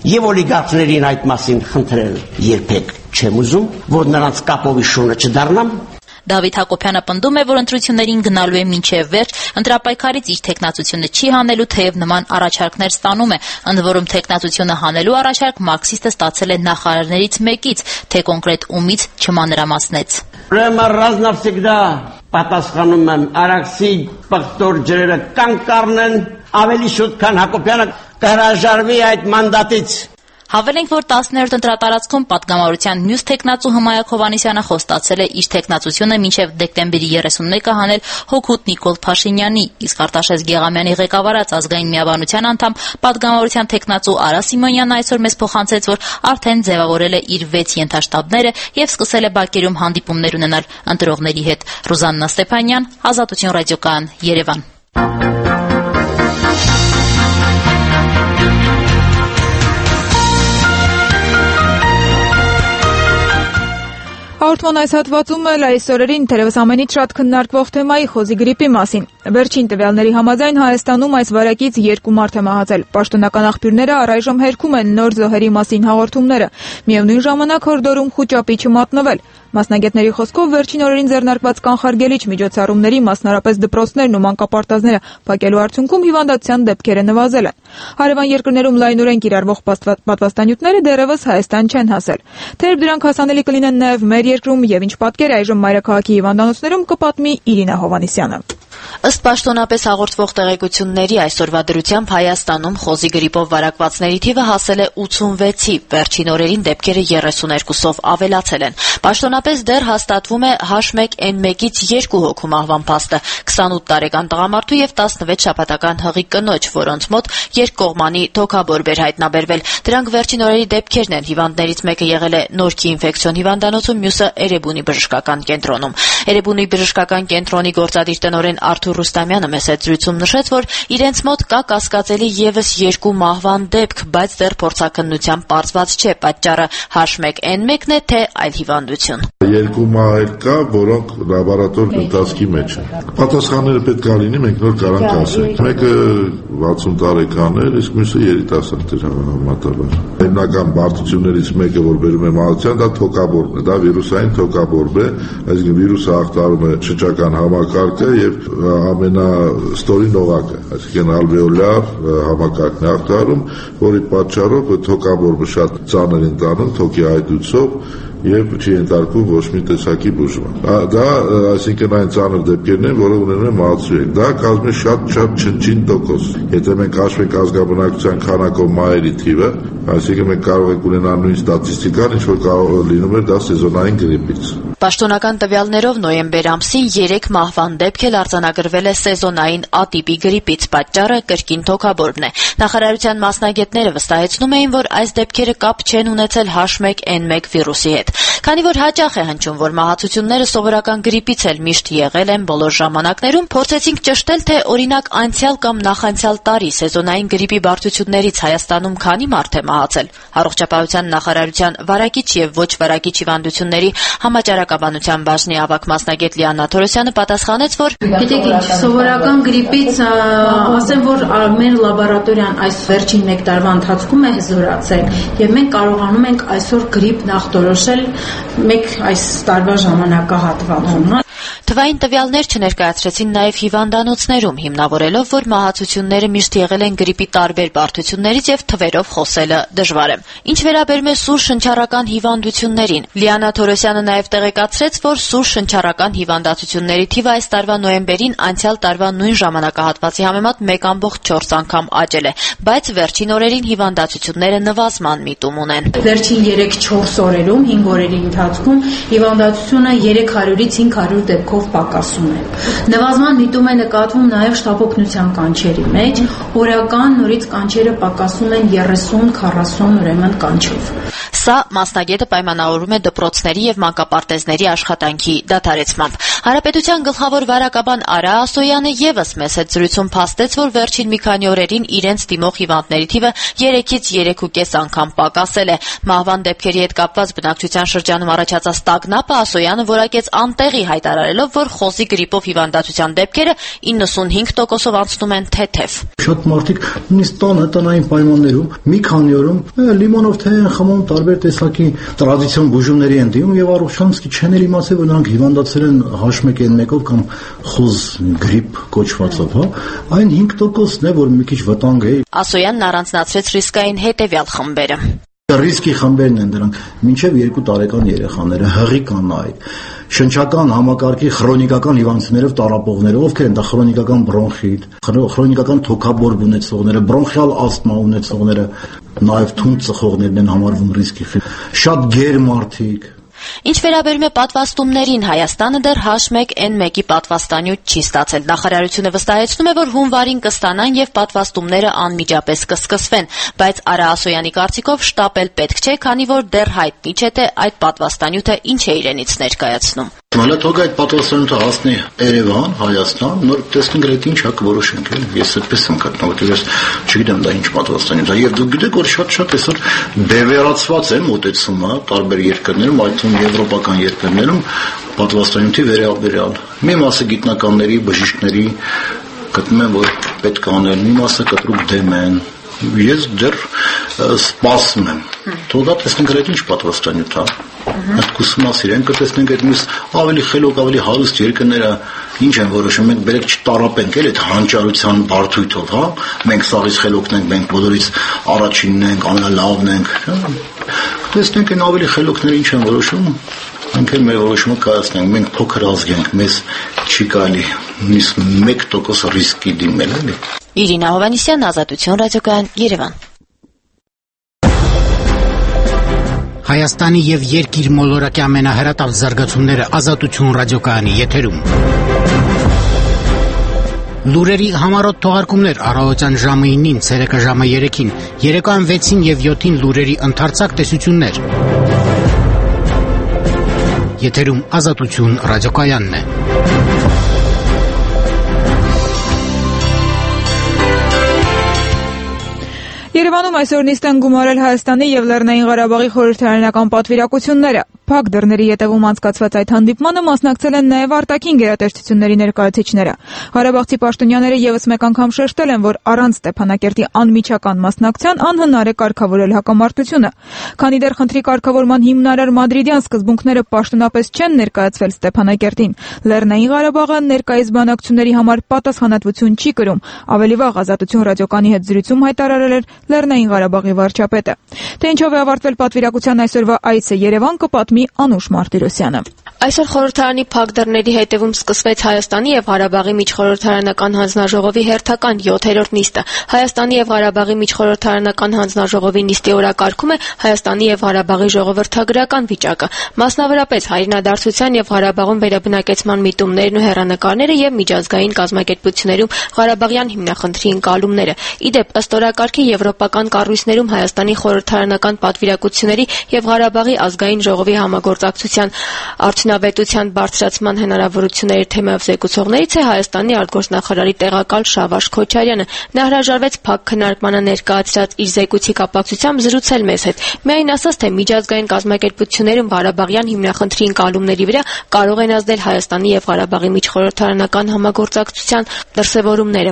եւ օլիգարխներին այդ մասին խնդրել երբեք չեմ ուզում, որ նրանց կապովի շունը չդառնամ։ Դավիթ Հակոբյանը պնդում է, որ ընտրություններին գնալու է մինչև վերջ, ընտրապայքարից իր թեկնածությունը չի հանելու, թեև նման առաջարկներ ստանում է, ընդ որում թեկնածությունը հանելու առաջարկ մարքսիստը ստացել է նախարարներից մեկից, թե կոնկրետ ումից չմանրամասնեց։ Ուրեմն раз навсегда պատասխանում եմ Արաքսի պղտոր ջրերը կանգ առնեն, ավելի շուտ քան Հակոբյանը կհրաժարվի այդ մանդատից։ Հավելենք, որ 10-րդ ընտրատարածքում պատգամավորության մյուս թեկնածու Հմայակ Հովհաննիսյանը խոստացել է իր թեկնածությունը մինչև դեկտեմբերի 31-ը հանել հօգուտ Նիկոլ Փաշինյանի, իսկ Արտաշես Գեղամյանի ղեկավարած ազգային միաբանության անդամ պատգամավորության թեկնածու Արա Սիմոնյանը այսօր մեզ փոխանցեց, որ արդեն ձևավորել է իր 6 ենթաշտաբները եւ սկսել է Բաքերում հանդիպումներ ունենալ ընտրողների հետ։ Ռուզաննա Ստեփանյան, Ազատություն ռադիոկայան, Երևան։ Հաղորդման այս հատվածում էլ այս օրերին թերևս ամենից շատ քննարկվող թեմայի խոզի գրիպի մասին։ Վերջին տվյալների համաձայն Հայաստանում այս վարակից 2 մարդ է մահացել։ Պաշտոնական աղբյուրները առայժմ հերքում են նոր զոհերի մասին հաղորդումները։ Միևնույն ժամանակ հորդորում խուճապի չմատնվել։ Մասնագետների խոսքով վերջին օրերին ձեռնարկված կանխարգելիչ միջոցառումների, մասնարապես դպրոցներն ու մանկապարտեզները փակելու արդյունքում հիվանդության դեպքերը նվազել են։ Հարևան երկրներում լայնորեն կիրառվող պատվաստանյութերը դեռևս Հայաստան չեն հասել։ Թեև դրանք հասանելի կլինեն նաև մեր երկրում եւ ինչ պատկեր այժմ մայրաքաղաքի հիվանդանոցներում կպատմի Իրինա Հովհաննիսյանը։ Ըստ պաշտոնապես հաղորդվող տեղեկությունների այսօրվա դրությամբ Հայաստանում խոզի գրիպով վարակվածների թիվը հասել է 86-ի, վերջին օրերին դեպքերը 32-ով ավելացել են։ Պաշտոնապես դեռ հաստատվում է H1N1-ից 2 հոգու մահվան փաստը, 28 տարեկան տղամարդու եւ 16 շաբաթական հղի կնոջ, որոնց մոտ երկկողմանի թոքաբորբ էր հայտնաբերվել։ Դրանք վերջին օրերի դեպքերն են։ Հիվանդներից մեկը եղել է Նորքի ինֆեկցիոն հիվանդանոցում, մյուսը Էրեբունի բժշկական կենտրոնում։ Էրեբունի բժշկական կենտրոնի գործադիր տնօրեն Արթուր Ռուստամյանը մեծ զրույցում նշեց, որ իրենց մոտ կա կասկածելի եւս 2 մահվան դեպք, բայց դեռ փորձաքննությամբ պարզված չէ պատճառը H1N1-ն է, թե այլ հիվանդություն։ 2 մահեր կա, որոնք լաբորատոր ընթացքի մեջ են։ Պատասխանները պետք է լինի, մենք նոր կարանք ասենք։ Մեկը 60 տարեկան էր, իսկ մյուսը երիտասարդ էր համատաբար։ Հիմնական բարդություններից մեկը, որ բերում է մահացան, դա թոքաբորբն է, դա վիրուսային թոքաբորբ է, այսինքն վիրուսը ախտարում է շրջական համակարգը եւ ամենաստորին օղակը, այսինքն ալվեոլար համակարգն է ախտարում, որի պատճառով թոքաբորբը շատ ծանր են տանում թոքի այդուցով եւ չի ենթարկում ոչ մի տեսակի բուժում։ Դա այսինքն այն ծանր դեպքերն են, որը ունենում են մահացու։ Դա կազմի շատ չնչին տոկոս։ Եթե մենք հաշվենք ազգաբնակության քանակով մահերի թիվը, այսինքն մենք կարող ենք ունենալ նույն ստատիստիկան, ինչ որ կարող լինում է դա սեզոնային գրիպից։ Պաշտոնական տվյալներով նոյեմբեր ամսին 3 մահվան դեպք էլ արձանագրվել է սեզոնային ատիպի գրիպից, պատճառը կրկին թոքաբորբն է։ Նախարարության մասնագետները վստահեցնում էին, որ այս դեպքերը կապ չեն ունեցել H1N1 վիրուսի հետ։ Քանի որ հաճախ է հնչում, որ մահացությունները սովորական գրիպից էլ միշտ եղել են բոլոր ժամանակներում, փորձեցինք ճշտել, թե օրինակ անցյալ կամ նախանցյալ տարի սեզոնային գրիպի բարդություններից Հայաստանում քանի մարդ է մահացել։ Առողջապահության նախարարության վարակիչ եւ ոչ վարակիչ հիվանդությունների համաճարակաբանության բաժնի ավագ մասնագետ Լիաննա Թորոսյանը պատասխանեց, որ գիտեք ինչ, սովորական գրիպից ասեմ, որ մեր լաբորատորիան այս վերջին 1 տարվա ընթացքում է հզորացել եւ մենք կարողանում ենք այսօր գրիպ նախտորոշել մեկ այս տարվա ժամանակահատվածում։ Թվային տվյալներ չներկայացրեցին նաև հիվանդանոցներում, հիմնավորելով, որ մահացությունները միշտ եղել են գրիպի տարբեր բարդություններից եւ թվերով խոսելը դժվար է։ Ինչ վերաբերում է սուր շնչառական հիվանդություններին, Լիաննա Թորոսյանը նաև տեղեկացրեց, որ սուր շնչառական հիվանդացությունների թիվը այս տարվա նոյեմբերին անցյալ տարվա նույն ժամանակահատվածի համեմատ 1.4 անգամ աճել է, բայց վերջին օրերին հիվանդացությունները նվազման միտում ունեն։ Վերջին 3-4 օրերում 5 օրերի ընթացքում հիվանդացությունը 300-ից 500 դեպքով պակասում է։ Նվազման միտում է նկատվում նաև շտապօգնության կանչերի մեջ, օրական նորից կանչերը պակասում են 30-40 ուրեմն կանչով։ Սա մասնագետը պայմանավորում է դպրոցների եւ մանկապարտեզների աշխատանքի դադարեցմամբ։ Հանրապետության գլխավոր վարակաբան Արա Ասոյանը եւս մեծ հետ զրույցում փաստեց, որ վերջին մի քանի օրերին իրենց դիմող հիվանդների թիվը 3-ից 3.5 անգամ պակասել է։ Մահվան դեպքերի հետ կապված բնակչության շրջանում առաջացած տագնապը Ասոյանը որակեց անտեղի, հայտարարելով, որ խոզի գրիպով հիվանդացության դեպքերը 95%-ով անցնում են թեթև։ Շատ մարդիկ նույնիսկ տնային պայմաններում մի քանի օրում լիմոնով թե են խմում, տարբեր տեսակի տրադիցիոն բուժումների են դիմում եւ առողջանցքի չեն իմացել, որ նրանք հիվանդացել են H1N1-ով կամ խոզ գրիպ կոչվածով, հա, այն 5%-ն է, որ մի քիչ վտանգ է։ Ասոյանն առանձնացրեց ռիսկային հետեւյալ խմբերը։ Ռիսկի խմբերն են դրանք մինչև 2 տարեկան երեխաները, հղի կանայք, շնչական համակարգի քրոնիկական հիվանդություններով տառապողները, ովքեր են դա քրոնիկական բրոնխիտ, քրոնիկական թոքաբորբ ունեցողները, բրոնխիալ ասթմա ունեցողները, նաև թունդ ծխողներն են համարվում ռիսկի խմբ, շատ գեր մարդիկ։ Ինչ վերաբերում է պատվաստումներին, Հայաստանը դեռ H1N1-ի պատվաստանյութ չի ստացել։ Նախարարությունը վստահեցնում է, որ հունվարին կստանան եւ պատվաստումները անմիջապես կսկսվեն, բայց Արա Ասոյանի կարծիքով շտապ էլ պետք չէ, քանի որ դեռ հայտնի չէ, թե այդ պատվաստանյութը ինչ է իրենից ներկայացնում։ Թող այդ պատվաստանյութը հասնի Երևան, Հայաստան, նոր տեսնենք այդ ինչ կորոշենք, ես այդպես եմ կարծում, որտեղ ես չգիտեմ դա ինչ պատվաստանյութ է, եւ դուք գիտեք, որ շատ այսօր բևեռացված է մոտեցումը տարբեր երկրներում, այդ եվրոպական երկրներում պատվաստանյութի վերաբերյալ։ Մի մասը գիտնականների, բժիշկների գտնում են, որ պետք է անել, մի մասը կտրուկ դեմ են։ Ես դեռ սպասում եմ։ Թող տեսնենք այդ ինչ պատվաստանյութ է։ Այդ կուսումնասիրեն, կտեսնենք այդ մյուս ավելի խելոք, ավելի հարուստ երկրները ինչ են որոշում, մենք բերեք չտարապենք էլ այդ հանճարության բարդույթով, հա։ Մենք սաղից խելոքն ենք, մենք բոլորից առաջինն ենք, ամենալավն ենք։ Տեսնենք այն ավելի խելոքները ինչ են որոշում, մենք էլ մեր որոշումը կայացնենք, մենք փոքր ազգ ենք, մեզ չի կարելի նույնիսկ 1% ռիսկի դիմել, էլի։ Իրինա Հովհաննիսյան, Ազատություն ռադիոկայան, Երևան։ Հայաստանի եւ երկիր մոլորակի ամենահրատապ զարգացումները Ազատություն ռադիոկայանի եթերում։ Լուրերի համառոտ թողարկումներ առավոտյան ժամը 9-ին, ցերեկը ժամը 3-ին, երեկոյան 6-ին եւ 7-ին լուրերի ընդարձակ տեսություններ։ Եթերում Ազատություն ռադիոկայանն է։ Երևանում այսօր նիստ են գումարել Հայաստանի եւ Լեռնային Ղարաբաղի խորհրդարանական պատվիրակությունները։ Փակ դռների ետևում անցկացված այդ հանդիպմանը մասնակցել են նաև արտաքին գերատեսչությունների ներկայացուցիչները։ Ղարաբաղցի պաշտոնյաները եւս մեկ անգամ շեշտել են, որ առանց Ստեփանակերտի անմիջական մասնակցության անհնար է կարգավորել հակամարտությունը։ Քանի դեռ խնդրի կարգավորման հիմնարար մադրիդյան սկզբունքները պաշտոնապես չեն ներկայացվել Ստեփանակերտին, Լեռնային Ղարաբաղը ներկայիս բանակցությունների համար պատասխանատվություն չի կրում, ավելի վաղ Ազատություն ռադիոկանի հետ զրույցում հայտարարել էր Լեռնային Ղարաբաղի վարչապետը։ Թե ինչով է ավարտվել պատվիրակության այսօրվա այցը Երևան, կպատմի Անուշ Մարտիրոսյանը։ Այսօր խորհրդարանի փակ դռների հետևում սկսվեց Հայաստանի եւ Ղարաբաղի միջխորհրդարանական հանձնաժողովի հերթական 7-րդ նիստը։ Հայաստանի եւ Ղարաբաղի միջխորհրդարանական հանձնաժողովի նիստի օրակարգում է Հայաստանի եւ Ղարաբաղի ժողովրդագրական վիճակը, մասնավորապես հայրենադարձության եւ Ղարաբաղում վերաբնակեցման միտումներն ու հեռանկարները եւ միջազգային կազմակերպություններում Ղարաբաղյան հիմնախնդրի ընկալումները։ Իդեպ ըստ օրակարգի եվրոպական կառույցներում Հայաստանի խորհրդարանական պատվիրակությունների եւ Ղարաբաղի ազգային ժողովի համագործակցության արդյունավետության բարձրացման հնարավորությունների թեմայով զեկուցողներից է Հայաստանի արտգործնախարարի տեղակալ Շավարժ Քոչարյանը։ Նա հրաժարվեց փակ քննարկմանը ներկայացրած իր զեկույցի կապակցությամբ զրուցել մեզ հետ։ Միայն ասաց, թե միջազգային կազմակերպություններում Ղարաբաղյան հիմնախնդրի ընկալումների վրա կարող են ազդել Հայաստանի եւ Ղարաբաղի միջխորհրդարանական համագործակցության դրսևորումները։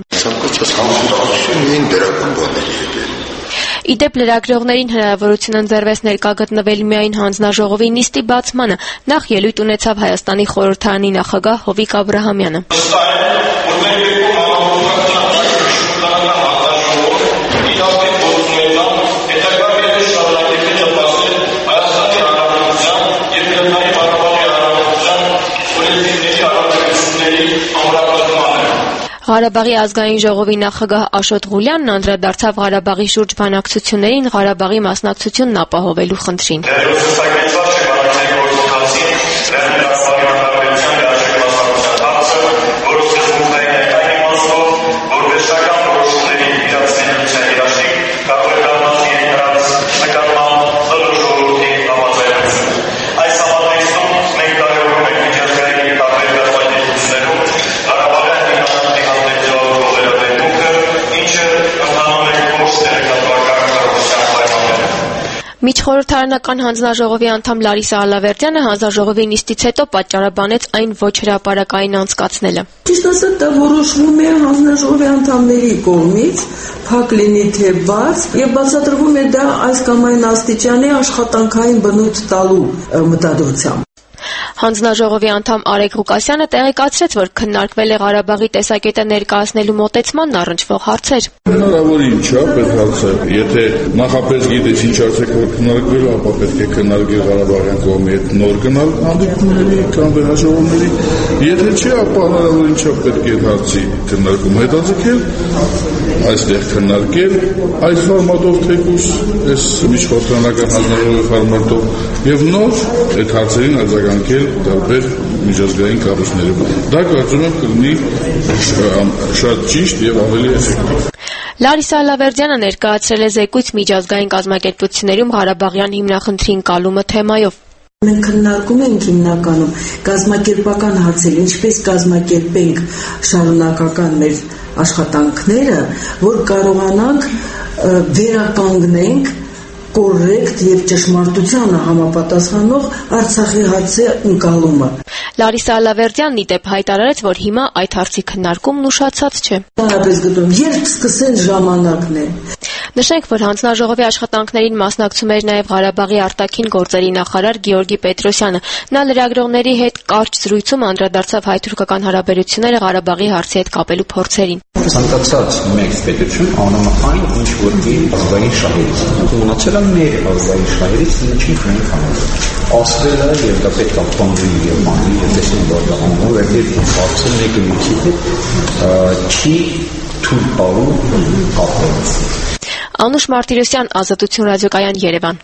Իդեպ լրագրողներին հնարավորություն ընձեռվեց ներկա գտնվել միայն հանձնաժողովի նիստի բացմանը։ Նախ ելույթ ունեցավ Հայաստանի խորհրդարանի նախագահ Հովիկ Աբրահամյանը։ Ղարաբաղի ազգային ժողովի նախագահ Աշոտ Ղուլյանն անդրադարձավ Ղարաբաղի շուրջ բանակցություններին Ղարաբաղի մասնակցությունն ապահովելու խնդրին։ Միջխորհրդարանական հանձնաժողովի անդամ Լարիսա Ալավերդյանը հանձնաժողովի նիստից հետո պատճառաբանեց այն ոչ հրապարակային անցկացնելը։ Ճիշտ ասած, դա որոշվում է հանձնաժողովի անդամների կողմից, փակ լինի թե բաց, եւ բացատրվում է դա այս կամ այն աստիճանի աշխատանքային բնույթ տալու մտադրությամբ։ Հանձնաժողովի անդամ Արեգ Ղուկասյանը տեղեկացրեց, որ քննարկվել է Ղարաբաղի տեսակետը ներկայացնելու մոտեցմանն առնչվող հարցեր։ Հնարավորին չափ այդ հարցը, եթե նախապես գիտես ինչ հարցեր քննարկվել, ապա պետք է քննարկել Ղարաբաղյան կողմի հետ նոր գնալ հանդիպումների կամ վերահաշվումների, եթե չէ, ապա հնարավորին չափ պետք է այդ հարցի քննարկում հետաձգել, այստեղ քննարկել այս ֆորմատով թեկուզ, այս միջխորհրդարանական հանձնաժողովի ֆորմատով եւ նոր այդ հարցերին արձագանքել տարբեր միջազգային կառույցներում։ Դա կարծում եմ կլինի շատ ճիշտ եւ ավելի էֆեկտիվ։ Լարիսա Ալավերդյանը ներկայացրել է զեկույց միջազգային կազմակերպություններում Ղարաբաղյան հիմնախնդրի ընկալումը թեմայով։ Մենք քննարկում ենք հիմնականում կազմակերպական հարցեր, ինչպես կազմակերպենք շարունակական մեր աշխատանքները, որ կարողանանք վերականգնենք կորեկտ եւ ճշմարտությանը համապատասխանող Արցախի հարցի ընկալումը։ Լարիսա Ալավերդյանն ի դեպ հայտարարեց, որ հիմա այդ հարցի քննարկումն ուշացած չէ։ Տարապես գտնում, երբ սկսեն ժամանակն է։ Նշենք, որ հանձնաժողովի աշխատանքներին մասնակցում էր նաև Ղարաբաղի արտաքին գործերի նախարար Գեորգի Պետրոսյանը։ Նա լրագրողների հետ կարճ զրույցում անդրադարձավ հայ-թուրքական հարաբերությունները Ղարաբաղի հարցի հետ կապելու փորձերին։ Ցանկացած մեծ պետություն անում այն, ինչ որ իր ազգային շահերից։ Մնացել է մեր ազգային շահերից, ինչին մենք անում։ Ասվել է եւ դա պետք է փոխվի եւ մանի եւ տեսնենք որ դա անում է եւ հարցը մեկը մյուսի հետ չի թույլ տալու կապել։ Անուշ Մարտիրոսյան, Ազատություն ռադիոկայան, Երևան։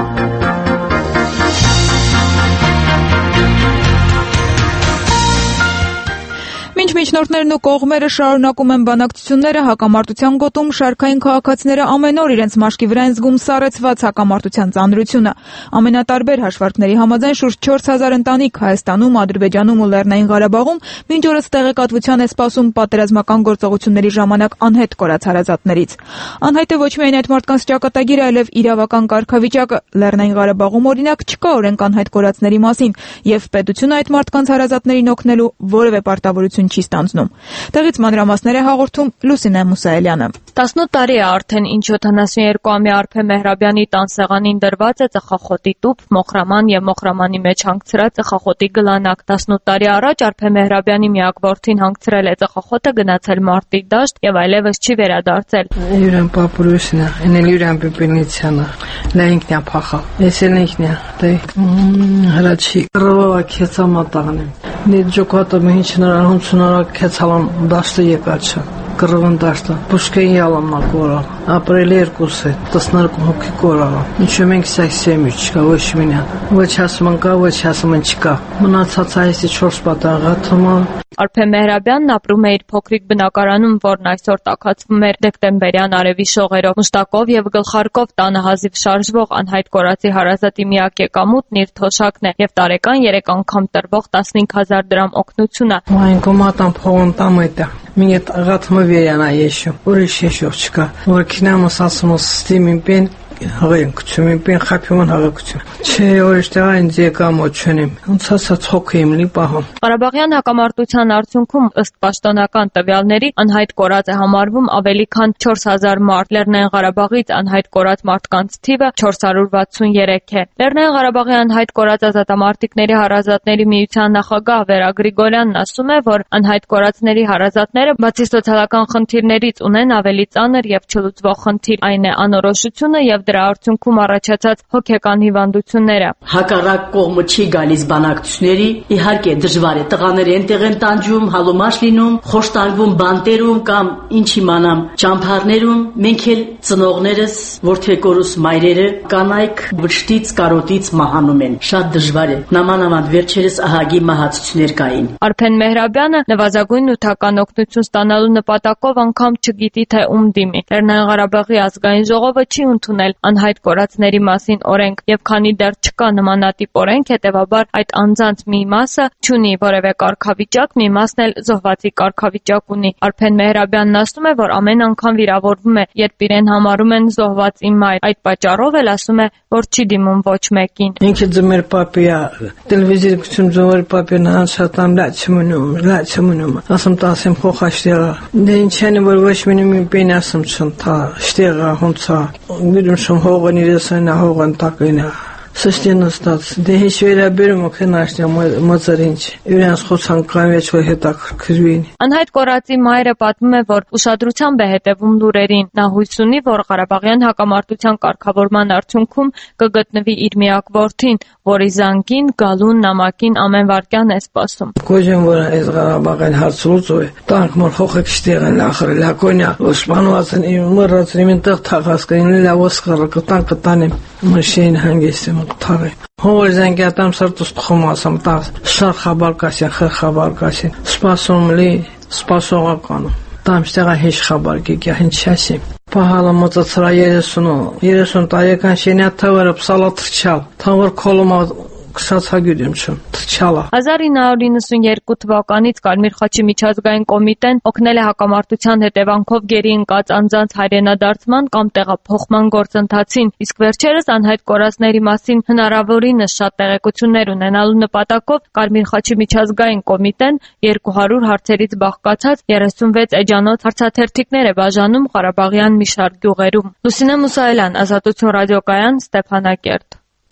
Մինչ միջնորդներն ու կողմերը շարունակում են բանակցությունները, հակամարտության գոտում շարքային քաղաքացիները ամեն օր իրենց մաշկի վրա են զգում սառեցված հակամարտության ծանրությունը։ Ամենատարբեր հաշվարկների համաձայն շուրջ 4000 ընտանիք Հայաստանում, Ադրբեջանում ու Լեռնային Ղարաբաղում մինչ օրս տեղեկատվության է սպասում պատերազմական գործողությունների ժամանակ անհետ կորած հարազատներից։ Անհայտ է ոչ միայն այդ մարդկանց ճակատագիրը, այլև իրավական կարգավիճակը։ Լեռնային Ղարաբաղում օրինակ չկա օրենք անհայտ կորածների մասին, եւ պետությունը այդ մարդկանց հարազատներին օգնելու որևէ պարտավորություն չի ստանձնում։ Տեղից մանրամասներ է հաղորդում Լուսինե Մուսայելյանը։ 18 տարի է արդեն ինչ 72-ամյա Արփե Մեհրաբյանի տան սեղանին դրված է ծխախոտի տուփ, մոխրաման եւ մոխրամանի մեջ հանգցրած ծխախոտի գլանակ։ 18 տարի առաջ Արփե Մեհրաբյանի միակ որդին հանգցրել է ծխախոտը, գնացել մարտի դաշտ եւ այլևս չի վերադարձել։ Յուրան պապուրուսնա, էնել յուրան պեպելնիցյանը, նա ինքնա փախա։ Էսել ինքնա, դե հրաչի ռովա քեցամատաղն։ Նե ջոկատը ինչ նարան հունցնարակ քեցալան դաշտը եկաչա։ Կռվն դաշտը, Պուշկին յալամա կորա, ապրել 2 է, 12 հոգի կորալա։ Ինչու մենք սայսեմ չկա, ոչ մինա, ոչ ասման կա, ոչ ասման չկա։ Մնացած այսի 4 պատաղաթումը։ Արփե Մեհրաբյանն ապրում է իր փոքրիկ բնակարանում, որն այսօր տաքացվում էր դեկտեմբերյան արևի շողերով, մշտակով եւ գլխարկով տանը հազիվ շարժվող անհայտ կորածի հարազատի միակ եկամուտն իր թոշակն է եւ տարեկան 3 անգամ տրվող 15000 դրամ օգնությունը։ Այն կոմատան փողոն տամետա։ Мне ратмо веряна еще. Ուրիշ եշով չկա։ Որ քինամս ասում ստիմին պեն հղենքություն, պեն խափյոն հղեկություն։ Չէ, որիշտեղ այն ձեկամո չունիմ։ Ոնց ասա ցոք եմ լի պահում։ Ղարաբաղյան հակամարտության արդյունքում ըստ պաշտոնական տվյալների անհայտ կորած է համարվում ավելի քան 4000 մարդ։ Լեռնային Ղարաբաղից անհայտ կորած մարդկանց թիվը 463 է։ Լեռնային Ղարաբաղի անհայտ կորած ազատամարտիկների հարազատների միության նախագահ Վերա Գրիգորյանն ասում է, որ անհայտ կորածների հարազատները բացի սոցիալական խնդիրներից ունեն ավելի ծանր եւ չլուծվող խնդիր, այն է անորոշությունը եւ դրա արդյունքում առաջացած հոգեկան հիվանդությունները։ Հակառակ կողմը չի գալիս բանակցությունների, իհարկե դժվար է, տղաները այնտեղ են տանջում, հալոմաշ լինում, խոշտանգվում բանտերում կամ ինչ իմանամ ճամփարներում, մենք էլ ծնողներս, որդեկորուս մայրերը կանայք վշտից կարոտից մահանում են։ Շատ դժվար է։ Նամանավանդ վերջերս ահագի մահացություններ կային։ Արփեն Մեհրաբյանը նվազագույն նյութական օգնություն ստանալու նպատակով անգամ չգիտի թե ում դիմի։ Լեռնային Ղարաբաղի ազգային ժողովը չի ընդունել անհայտ կորածների մասին օրենք, եւ քանի դեռ չկա նմանատիպ օրենք, հետեւաբար այդ անձանց մի մասը չունի որևէ կարգավիճակ, մի մասն էլ զոհվածի կարգավիճակ ունի։ Արփեն Մեհրաբյանն ասում է, որ ամեն անգամ վիրավորվում է, երբ իրեն համարում են զոհվածի մայր։ Այդ պատճառով էլ ասում է, որ չի դիմում ոչ մեկին։ Ինքը ձմեր պապիա, տելևիզիոն ձմեր պապին անցատան լաչմնում։ Ասում տասեմ խոխաշտեղա։ Դե ինչն է որ ոչ մինիմում պին ասում չընթա, շտեղա հոնցա։ Գիտեմ շում հողն իրեսն հողն տակինա։ Սստենը ստաց, դե հիշ վերաբերում քնաշտի մոծարինչ, իրենց խոցանքան վեճ որ հետաքրքրվին։ Անհայտ կորածի մայրը պատմում է, որ ուշադրությամբ է հետևում լուրերին։ Նա հույս ունի, որ Ղարաբաղյան հակամարտության կարգավորման արդյունքում կգտնվի իր միակ որդին, որի զանգին, գալուն, նամակին ամեն վարքյան է սպասում։ Կոժեն որ այս Ղարաբաղյան հարցլուծու է, տանք մոր խոխեք շտեղն ախր լակոնյա, օսմանվածն իմ մռածին տեղ թաղասկին լավոս կտան կտանեմ մշին հանգստեմ թաղի։ Հոր զանգատամ սրտուս տխոմասամ տաս շար խաբարկասի խաբարկասի սպասում լի սպասողական Տամստեղա հեշ խաբարկի հնչասի Պահալը մոծացրա 30 տարեկան շենյա թվերը պսալա թրչալ թվեր կոլոմա Քսացագյուդեմ չեմ թրչալա 1992 թվականից Կարմիր խաչի միջազգային կոմիտեն օգնել է հակամարտության հետևանքով գերի ընկած անձանց հայրենադարձման կամ տեղափոխման գործընթացին, իսկ վերջերս անհայտ կորածների մասին հնարավորինս շատ տեղեկություններ ունենալու նպատակով Կարմիր խաչի միջազգային կոմիտեն 200 հարցերից բաղկացած 36 էջանոց հարցաթերթիկներ է բաժանում Ղարաբաղյան մի շարք գյուղերում։ Լուսինե Մուսայելյան, Ազատություն ռադիոկայան, Ստեփանակերտ։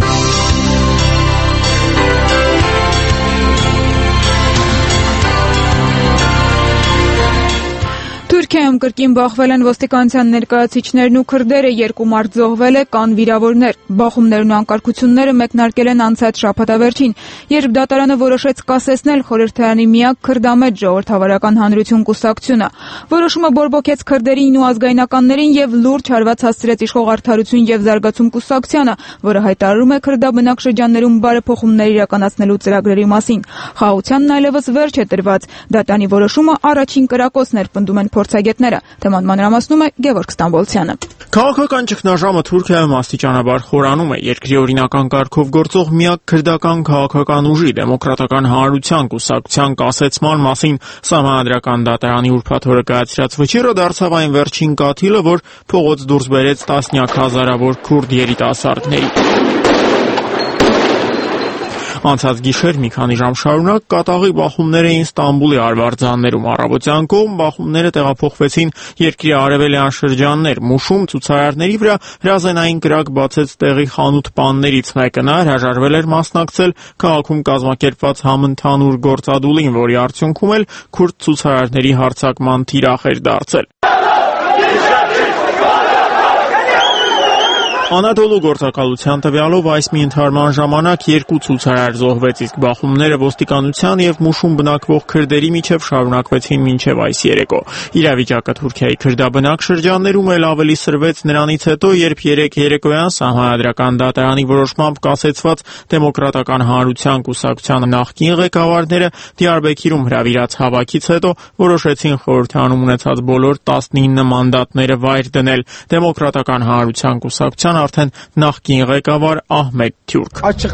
Թուրքիայում կրկին բախվել են ոստիկանության ներկայացուցիչներն ու քրդերը, 2 մարդ զոհվել է, կան վիրավորներ։ Բախումներն ու անկարգությունները մեկնարկել են անցած շաբաթավերջին, երբ դատարանը որոշեց կասեցնել խորհրդարանի միակ քրդամետ ժողովրդավարական հանրություն կուսակցությունը։ Որոշումը բորբոքեց քրդերին ու ազգայնականներին եւ լուրջ հարված հասցրեց իշխող Արդարություն եւ զարգացում կուսակցությանը, որը հայտարարում է քրդաբնակ շրջաններում բարեփոխումներ իրականացնելու ծրագրերի մասին։ Խաղաղությանն այլևս վերջ է տրված։ Դատարանի որոշումը առաջին կրակոցն էր, պնդում են փորձագետները։ Թեման մանրամասնում է Գևորգ Ստամբոլցյանը։ Քաղաքական ճգնաժամը Թուրքիայում աստիճանաբար խորանում է։ Երկրի օրինական կարգով գործող միակ քրդական քաղաքական ուժի դեմոկրատական հանրության կուսակցության կասեցման մասին Սահմանադրական դատարանի ուրբաթ օրը կայացրած վճիռը դարձավ այն վերջին կաթիլը, որ փողոց դուրս բերեց տասնյակ հազարավոր քուրդ երիտասարդների։ Անցած գիշեր մի քանի ժամ շարունակ կատաղի բախումներ էին Ստամբուլի արվարձաններում։ Առավոտյան կողմ բախումները տեղափոխվեցին երկրի արևելյան շրջաններ։ Մուշում ցուցարարների վրա հրազենային կրակ բացեց տեղի խանութ-պաններից մեկը։ Նա հրաժարվել էր մասնակցել քաղաքում կազմակերպված համընդհանուր գործադուլին, որի արդյունքում էլ քուրդ ցուցարարների հարձակման թիրախ էր դարձել։ Անադոլու գործակալության տվյալով այս մի ընդհարման ժամանակ 2 ցուցարար զոհվեց, իսկ բախումները ոստիկանության եւ Մուշում բնակվող քրդերի միջև շարունակվեցին մինչև այս երեկո։ Իրավիճակը Թուրքիայի քրդաբնակ շրջաններում էլ ավելի սրվեց նրանից հետո, երբ երեկոյան Սահմանադրական դատարանի որոշմամբ կասեցված Դեմոկրատական հանրության կուսակցության նախկին ղեկավարները Դիարբեքիրում հրավիրած հավաքից հետո որոշեցին խորհրդարանում ունեցած բոլոր 19 մանդատները վայր դնել։ Դեմոկրատական հանրության կուսակցության արդեն նախկին ղեկավար Ահմեդ Թյուրք։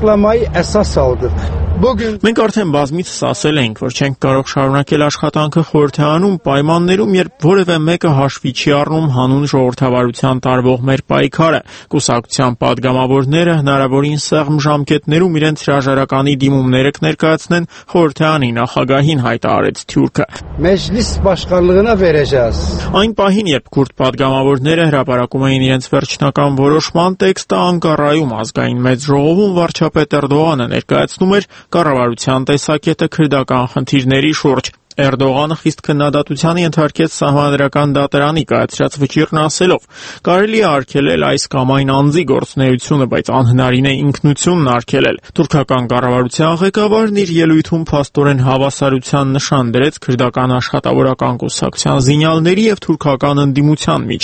Մենք արդեն բազմիցս ասել ենք, որ չենք կարող շարունակել աշխատանքը խորհրդարանում պայմաններում, երբ որևէ մեկը հաշվի չի առնում հանուն ժողովրդավարության տարվող մեր պայքարը։ Կուսակցության падգամավորները հնարավորին սեղմ ժամկետներում իրենց հրաժարականի դիմումները կներկայացնեն խորհրդարանի նախագահին, հայտարարեց Թյուրքը։ Մեջլիս բաշխալığına vereceğiz։ Այն պահին, երբ քուրդ падգամավորները հրապարակում էին իրենց վերջնական որոշման տեքստը, Անկարայում ազգային մեծ ժողովում վարչապետ Էրդողանը ներկայացնում էր կառավարության տեսակետը քրդական խնդիրների շուրջ։ Էրդողանը խիստ քննադատության ենթարկեց Սահմանադրական դատարանի կայացրած վճիռն ասելով. կարելի է արգելել այս կամ այն անձի գործունեությունը, բայց անհնարին է ինքնությունն արգելել։ Թուրքական կառավարության ղեկավարն իր ելույթում փաստորեն հավասարության նշան դրեց քրդական աշխատավորական կուսակցության զինյալների եւ թուրքական ընդդիմության միջև։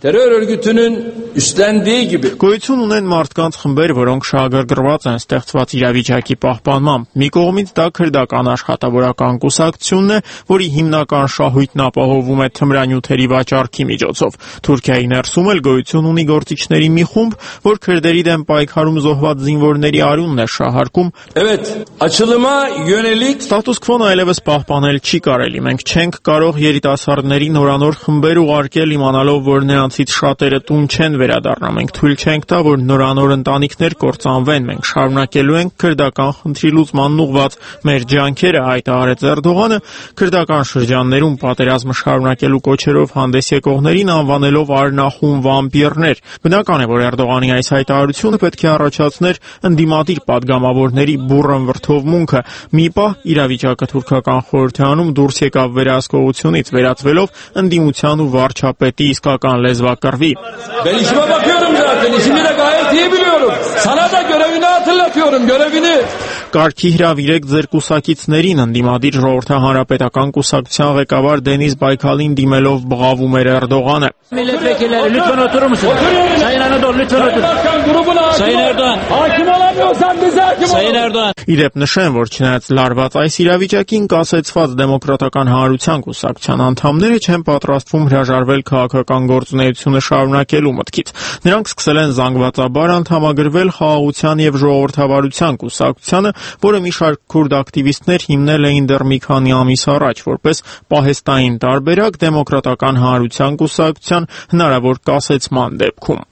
terör örgütünün üstlendiği gibi գոյություն ունեն մարդկանց խմբեր, որոնք շահագրգռված են ստեղծված իրավիճակի պահպանմամբ։ Մի կողմից դա քրդական աշխատավորական կուսակցությունն է, որի հիմնական շահույթն ապահովում է թմրանյութերի վաճառքի միջոցով։ Թուրքիայի ներսում էլ գոյություն ունի գործիչների մի խումբ, որ քրդերի դեմ պայքարում զոհված զինվորների արյունն է շահարկում։ Evet, açılıma yönelik Status quo-ն այլևս պահպանել չի կարելի։ Մենք չենք կարող երիտասարդների նորանոր խմբեր ուղարկել իմանալով, որ նրանցից շատերը տուն չեն վերադառնա։ Մենք թույլ չենք տա, որ նորանոր ընտանիքներ կործանվեն։ Մենք շարունակելու ենք քրդական խնդրի լուծմանն ուղղված մեր ջանքերը, հայտարարեց Էրդողանը, քրդական շրջաններում պատերազմը շարունակելու կոչերով հանդես եկողներին անվանելով արնախուն վամպիրներ։ Բնական է, որ Էրդողանի այս հայտարարությունը պետք է առաջացներ ընդդիմադիր падգամավորների բուռն վրդովմունքը։ Մի պահ իրավիճակը թուրքական խորհրդարանում դուրս եկավ վերահսկողությունից, վերածվելով ընդդիմության ու վարչապետի իսկական լեզվակռվի։ Ben işime bakıyorum zaten. İşimi de gayet iyi biliyorum. Sana da görevini hatırlatıyorum. Görevini. Կարգի հրավիրեք ձեր կուսակիցներին, ընդդիմադիր ժողովրդահանրապետական կուսակցության ղեկավար Դենիզ Բայքալին դիմելով բղավում էր Էրդողանը։ Milletvekilleri lütfen oturur musunuz? Sayın Anadolu lütfen oturun. Sayın Erdoğan. Hakim olamıyorsan bize hakim ol. Sayın Erdoğan. Իրեպ նշեմ, որ չնայած լարված այս իրավիճակին կասեցված դեմոկրատական հանրության կուսակցության անդամները չեն պատրաստվում հրաժարվել քաղաքական գործունեությունը շարունակելու մտքից։ Նրանք սկսել են զանգվածաբար անդամագրվել խաղաղության եւ ժողովրդավարության կուսակցությանը, որը մի շարք քուրդ ակտիվիստներ հիմնել էին դեռ մի քանի ամիս առաջ, որպես պահեստային տարբերակ դեմոկրատական հանրության կուսակցության հնարավոր կասեցման դեպքում։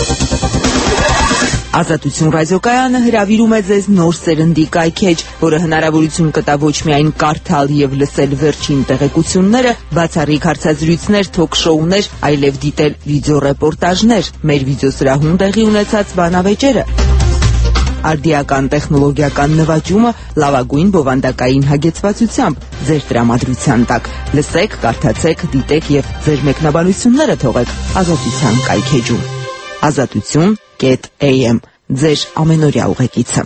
Ազատություն ռադիոկայանը հրավիրում է ձեզ նոր սերնդի կայքեջ, որը հնարավորություն կտա ոչ միայն կարդալ եւ լսել վերջին տեղեկությունները, բացառիկ հարցազրույցներ, թոք-շոուներ, այլև դիտել վիդեոռեպորտաժներ, մեր վիդեոսրահում տեղի ունեցած բանավեճերը, արդիական տեխնոլոգիական նվաճումը լավագույն բովանդակային հագեցվածությամբ ձեր տրամադրության տակ։ Լսեք, կարդացեք, դիտեք եւ ձեր մեկնաբանությունները թողեք Ազատության կայքեջում։ Ազատություն.am ձեր ամենօրյա ուղեկիցը։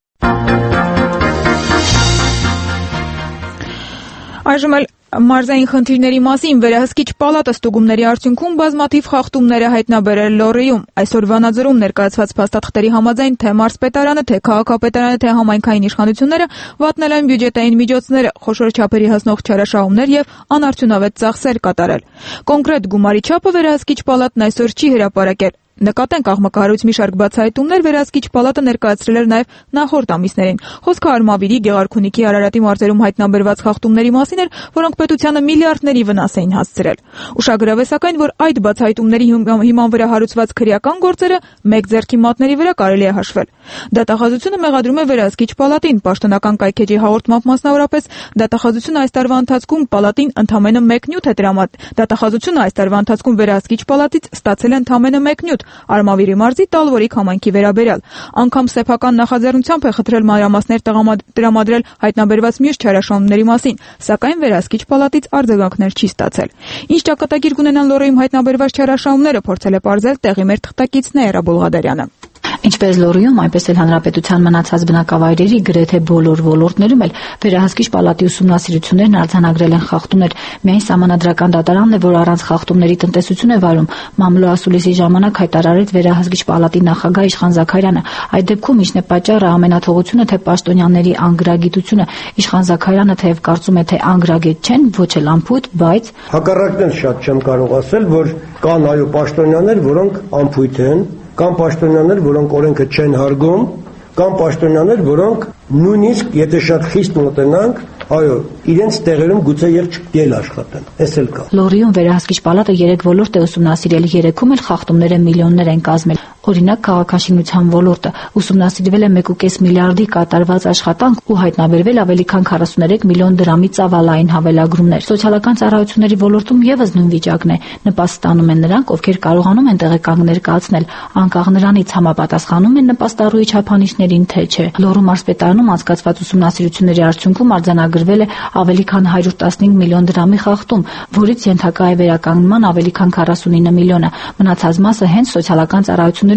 Այժմ էլ մարզային խնդիրների մասին վերահսկիչ պալատը ստուգումների արդյունքում բազմաթիվ խախտումներ է հայտնաբերել Լոռիում։ Այսօր Վանաձորում ներկայացված փաստաթղթերի համաձայն թե մարզպետարանը, թե քաղաքապետարանը, թե համայնքային իշխանությունները վատնել են բյուջետային միջոցները, խոշոր չափերի հասնող չարաշահումներ եւ անարդյունավետ ծախսեր կատարել։ Կոնկրետ գումարի չափը վերահսկիչ պալատն այսօր չի հրապարակել։ Նկատենք աղմկահարույց մի շարք բացահայտումներ վերահսկիչ պալատը ներկայացրել էր նաև նախորդ ամիսներին։ Խոսքը Արմավիրի, Գեղարքունիքի, Արարատի մարզերում հայտնաբերված խախտումների մասին էր, որոնք պետությանը միլիարդների վնաս էին հասցրել։ Ուշագրավ է սակայն, որ այդ բացահայտումների հիման վրա հարուցված քրեական գործերը մեկ ձեռքի մատների վրա կարելի է հաշվել։ Դատախազությունը մեղադրում է վերահսկիչ պալատին, պաշտոնական կայքեջի հաղորդմամբ մասնավորապես դատախազությունը այս տարվա ընթացքում պալատին ընդամենը մեկ նյութ է տրամադրել։ Դատախազությունը այս տարվա ընթացքում վերահսկիչ պալատից ստացել է ընդամենը մեկ նյութ Արմավիրի մարզի Տալվորիկ համայնքի վերաբերյալ։ Անգամ սեփական նախաձեռնությամբ է խնդրել մանրամասներ տրամադրել հայտնաբերված մյուս չարաշահումների մասին, սակայն վերահսկիչ պալատից արձագանքներ չի ստացել։ Ինչ ճակատագիր կունենան Լոռիում հայտնաբերված չարաշահումները, փորձել է պարզել տեղի մեր թղթակիցն Էրա Բուլղադարյանը։ Ինչպես Լոռիում, այնպես էլ հանրապետության մնացած բնակավայրերի գրեթե բոլոր ոլորտներում էլ վերահսկիչ պալատի ուսումնասիրություններն արձանագրել են խախտումներ։ Միայն Սահմանադրական դատարանն է, որ առանց խախտումների տնտեսություն է վարում։ Մամլո ասուլիսի ժամանակ հայտարարեց վերահսկիչ պալատի նախագահ Իշխան Զաքարյանը։ Այդ դեպքում ինչն է պատճառը, ամենաթողությունը թե պաշտոնյաների անգրագիտությունը։ Իշխան Զաքարյանը թեև կարծում է, թե անգրագետ չեն, ոչ էլ անփույթ, բայց հակառակն էլ շատ չեմ կարող ասել, որ կան այո պաշտոնյաներ, որոնք անփույթ են, կան պաշտոնյաներ, որոնք օրենքը չեն հարգում, կան պաշտոնյաներ, որոնք նույնիսկ եթե շատ խիստ մոտենանք, այո, իրենց տեղերում գուցե եւ չկել աշխատեն։ Էս էլ կա։ Լոռիում վերահսկիչ պալատը 3 ոլորտ է ուսումնասիրել, 3-ում էլ խախտումները միլիոններ են կազմել։ Օրինակ քաղաքաշինության ոլորտը ուսումնասիրվել է 1.5 միլիարդի կատարված աշխատանք ու հայտնաբերվել ավելի քան 43 միլիոն դրամի ծավալային հավելագրումներ։ Սոցիալական ծառայությունների ոլորտում եւս նույն վիճակն է։ Նպաստ ստանում են նրանք, ովքեր կարողանում են տեղեկանգներ կայացնել, անկախ նրանից համապատասխանում են նպաստառուի չափանիշներին, թե չէ։ Լոռու մարզպետարանում անցկացված ուսումնասիրությունների արդյունքում արձանագրվել է ավելի քան 115 միլիոն դրամի խախտում, որից ենթակա է վերականգնման ավելի քան 49 միլիոնը։ Մնացած մասը հենց սոցիալական ծառայությունների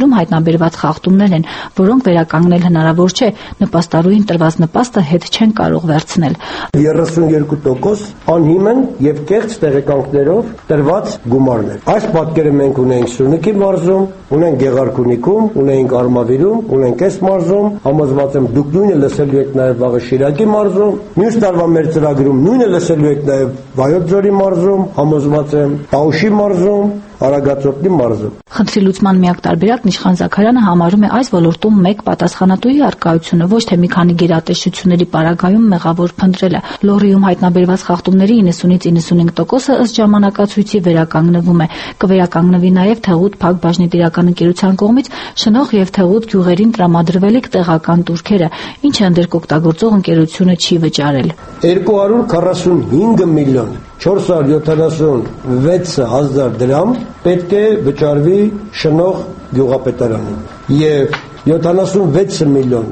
ընկերություններում հայտնաբերված խախտումներն են, որոնք վերականգնել հնարավոր չէ, նպաստառուին տրված նպաստը հետ չեն կարող վերցնել։ 32% անհիմն եւ կեղծ տեղեկանքներով տրված գումարներ։ Այս պատկերը մենք ունենք Սյունիքի մարզում, ունենք Գեղարքունիքում, ունենք Արմավիրում, ունենք այս մարզում, համոզված եմ դուք նույնը լսելու եք նաեւ վաղը Շիրակի մարզում, մյուս տարվա մեր ծրագրում նույնը լսելու եք նաեւ Վայոց ձորի մարզում, համոզված եմ Տաուշի մարզում, Արագածոտնի մարզում։ Խնդրի լուծման միակ տարբերակն Իշխան Զաքարյանը համարում է այս ոլորտում մեկ պատասխանատուի առկայությունը, ոչ թե մի քանի գերատեսչությունների պարագայում մեղավոր փնտրելը։ Լոռիում հայտնաբերված խախտումների 90-ից 95%-ը ըստ ժամանակացույցի վերականգնվում է։ Կվերականգնվի նաև Թեղուտ Փակ բաժնետիրական ընկերության կողմից շնող եւ Թեղուտ գյուղերին տրամադրվելիք տեղական տուրքերը, ինչը ընդերք օգտագործող ընկերությունը չի վճարել։ 245 միլիոն 476 հազար դրամ պետք է վճարվի շնող գյուղապետարանին եւ 76 միլիոն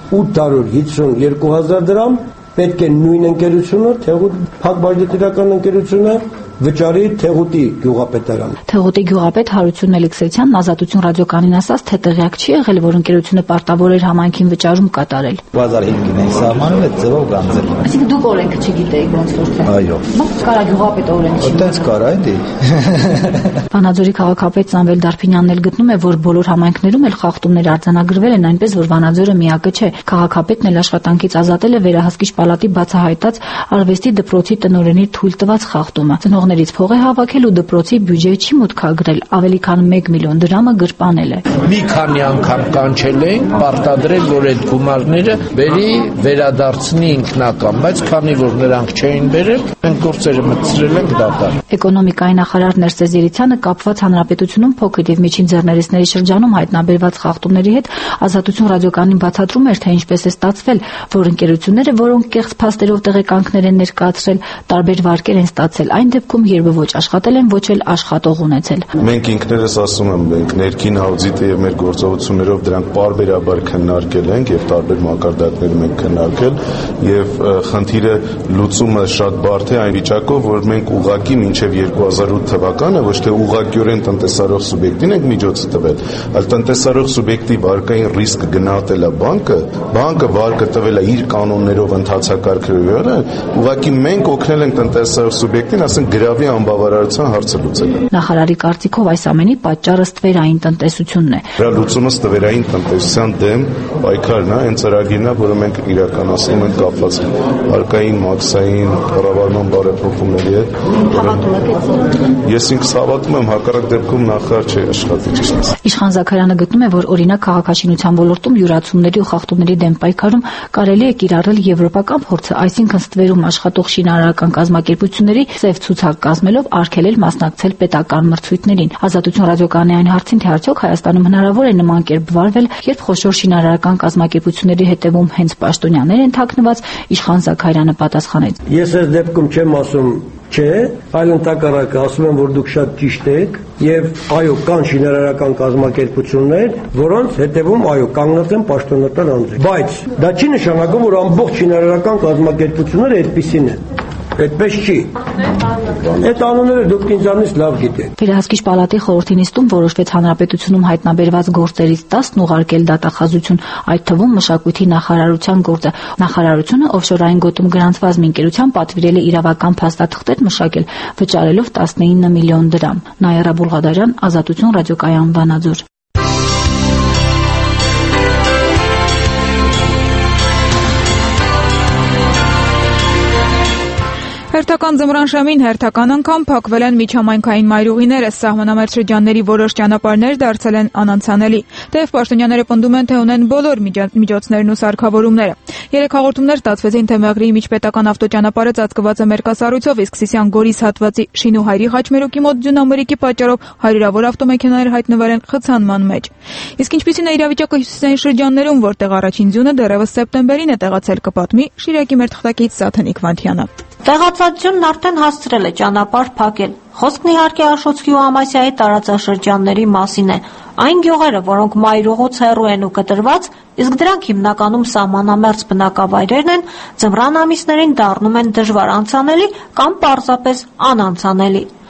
852 հազար դրամ պետք է նույն ընկերությունը Թեղուտ Փակ բաժնետիրական ընկերությունը վճարի Թեղուտի գյուղապետարան։ Թեղուտի գյուղապետ Հարություն Մելիքսեթյանն Ազատություն ռադիոկայանին ասաց, թե տեղյակ չի եղել, որ ընկերությունը պարտավոր էր համայնքին վճարում կատարել։ 2005-ին այն սահմանում է ձևով գանձել։ Այսինքն դուք օրենքը չգիտեիք ոնց որ թե։ Այո։ Բայց կարա գյուղապետը օրենքը չի։ Այդպես կարա էլի։ Վանաձորի քաղաքապետ Սամվել Դարփինյանն էլ գտնում է, որ բոլոր համայնքներում էլ խախտումներ արձանագրվել են, այնպես որ Վանաձորը միակը չէ։ Քաղաքապետն էլ աշխատանքից ազատել է վերահսկիչ պալատի բացահայտած արվեստի դպրոցի տնօրենի թույլ տված խախտումը։ Ծնողներից փող է հավաքել ու դպրոցի բյուջե չի մուտքագրել, ավելի քան 1 միլիոն դրամը գրպանել է։ Մի քանի անգամ կանչել են, պարտադրել, որ այդ գումարները բերի վերադարձնի ինքնական, բայց քանի որ նրանք չէին բերել, մենք գործերը մտցրել ենք դատարան։ Էկոնոմիկայի նախարար Ներսես Երիցյանը կապված հանրապետությունում փոքր եւ միջին ձեռներեցների շրջանում հայտնաբերված խախտումների հետ Ազատություն ռադիոկայանին բացատրում էր, թե ինչպես է ստացվել, որ ընկերությունները, որոնք կեղծ փաստերով տեղեկանքներ են ներկայացրել, տարբեր վարկեր են ստացել, այն դեպքում, երբ ոչ աշխատել են, ոչ էլ աշխատող ունեցել։ Մենք ինքներս ասում եմ, մենք ներքին աուդիտը եւ մեր գործողություններով դրանք պարբերաբար քննարկել ենք եւ տարբեր մակարդակներում ենք քննարկել եւ խնդիրը լուծումը շատ բարդ է այն վիճակով, որ մենք ուղղակի մինչեւ 2008 թվականը ոչ թե ուղղակիորեն տնտեսարող սուբյեկտին ենք միջոցը տվել, այլ տնտեսարող սուբյեկտի վարկային ռիսկ գնահատել է բանկը վարկը տվել է իր կանոններով ընթացակարգերով, ուղղակի մենք օգնել ենք տնտեսարող սուբյեկտին, ասենք գրավի անբավարարության հարցը լուծել։ Նախարարի կարծիքով այս ամենի պատճառը ստվերային տնտեսությունն է։ Դրա լուծումը ստվերային տնտեսության դեմ պայքարն է, այն ծրագիրն է, որը մենք իրականացնում ենք կապված վարկային, մաքսային, կառավարման բարեփոխումների հետ։ Ես ինքս հավատում եմ, հակառակ դեպքում նախարար չի աշխատի ճիշտ։ Իշխան Զաքարյանը գտնում է, որ օրինակ քաղաքաշինության ոլորտում յուրացումների ու խախտումների դեմ պայքարում կարելի է կիրառել եվրոպական փորձը, այսինքն ստվերում աշխատող շինարարական կազմակերպությունների ծև ցուցակ կազմելով արգելել մասնակցել պետական մրցույթներին։ Ազատություն ռադիոկայանի այն հարցին, թե արդյոք Հայաստանում հնարավոր է նման կերպ վարվել, երբ խոշոր շինարարական կազմակերպությունների հետևում հենց պաշտոնյաներ են թաքնված, Իշխան Զաքարյանը պատասխանեց. Ես այս դեպքում չեմ ասում չէ, այլ ընդհակառակը ասում եմ, որ դուք շատ ճիշտ եք եւ այո, կան շինարարական կազմակերպություններ, որոնց հետևում այո, կանգնած են պաշտոնատար անձինք, բայց դա չի նշանակում, որ ամբողջ շինարարական կազմակերպությունները այդպիսին են։ Այդպես չի։ Այդ անունները դուք ինձանից լավ գիտեք։ Վերահսկիչ պալատի խորհրդի նիստում որոշվեց հանրապետությունում հայտնաբերված գործերից 10-ն ուղարկել դատախազություն, այդ թվում մշակույթի նախարարության գործը։ Նախարարությունը օֆշորային գոտում գրանցված մի ընկերության պատվիրել է իրավական փաստաթղթեր մշակել, վճարելով 19 միլիոն դրամ։ Նայրա Բուլղադարյան, Ազատություն ռադիոկայան, Վանաձոր։ Հերթական ձմռան շեմին հերթական անգամ փակվել են միջհամայնքային մայրուղիները, սահմանամերձ շրջանների որոշ ճանապարհներ դարձել են անանցանելի։ Թեև պաշտոնյաները պնդում են, թե ունեն բոլոր միջոցներն ու սարքավորումները։ 3 հաղորդումներ ստացվեցին, թե Մեղրիի միջպետական ավտոճանապարհը ծածկված է մերկասառույցով, իսկ Սիսիան-Գորիս հատվածի Շինուհայրի խաչմերուկի մոտ ձյունամրրիկի պատճառով հարյուրավոր ավտոմեքենաներ հայտնվել են խցանման մեջ։ Իսկ ինչպիսին է իրավիճակը հյուսիսային շրջաններում, որտեղ առաջին ձյունը դեռևս սեպտեմբերին է տեղացել, կպատմի Շիրակի մեր թղթակից Սաթենիկ Վանթյանը։ Տեղացածությունն արդեն հասցրել է ճանապարհ փակել։ Խոսքն իհարկե Աշոտսկի ու Ամասիայի տարածաշրջանների մասին է։ Այն գյուղերը, որոնք մայրուղուց հեռու են ու կտրված, իսկ դրանք հիմնականում սահմանամերձ բնակավայրերն են, ձմռան ամիսներին դառնում են դժվար անցանելի կամ պարզապես անանցանելի։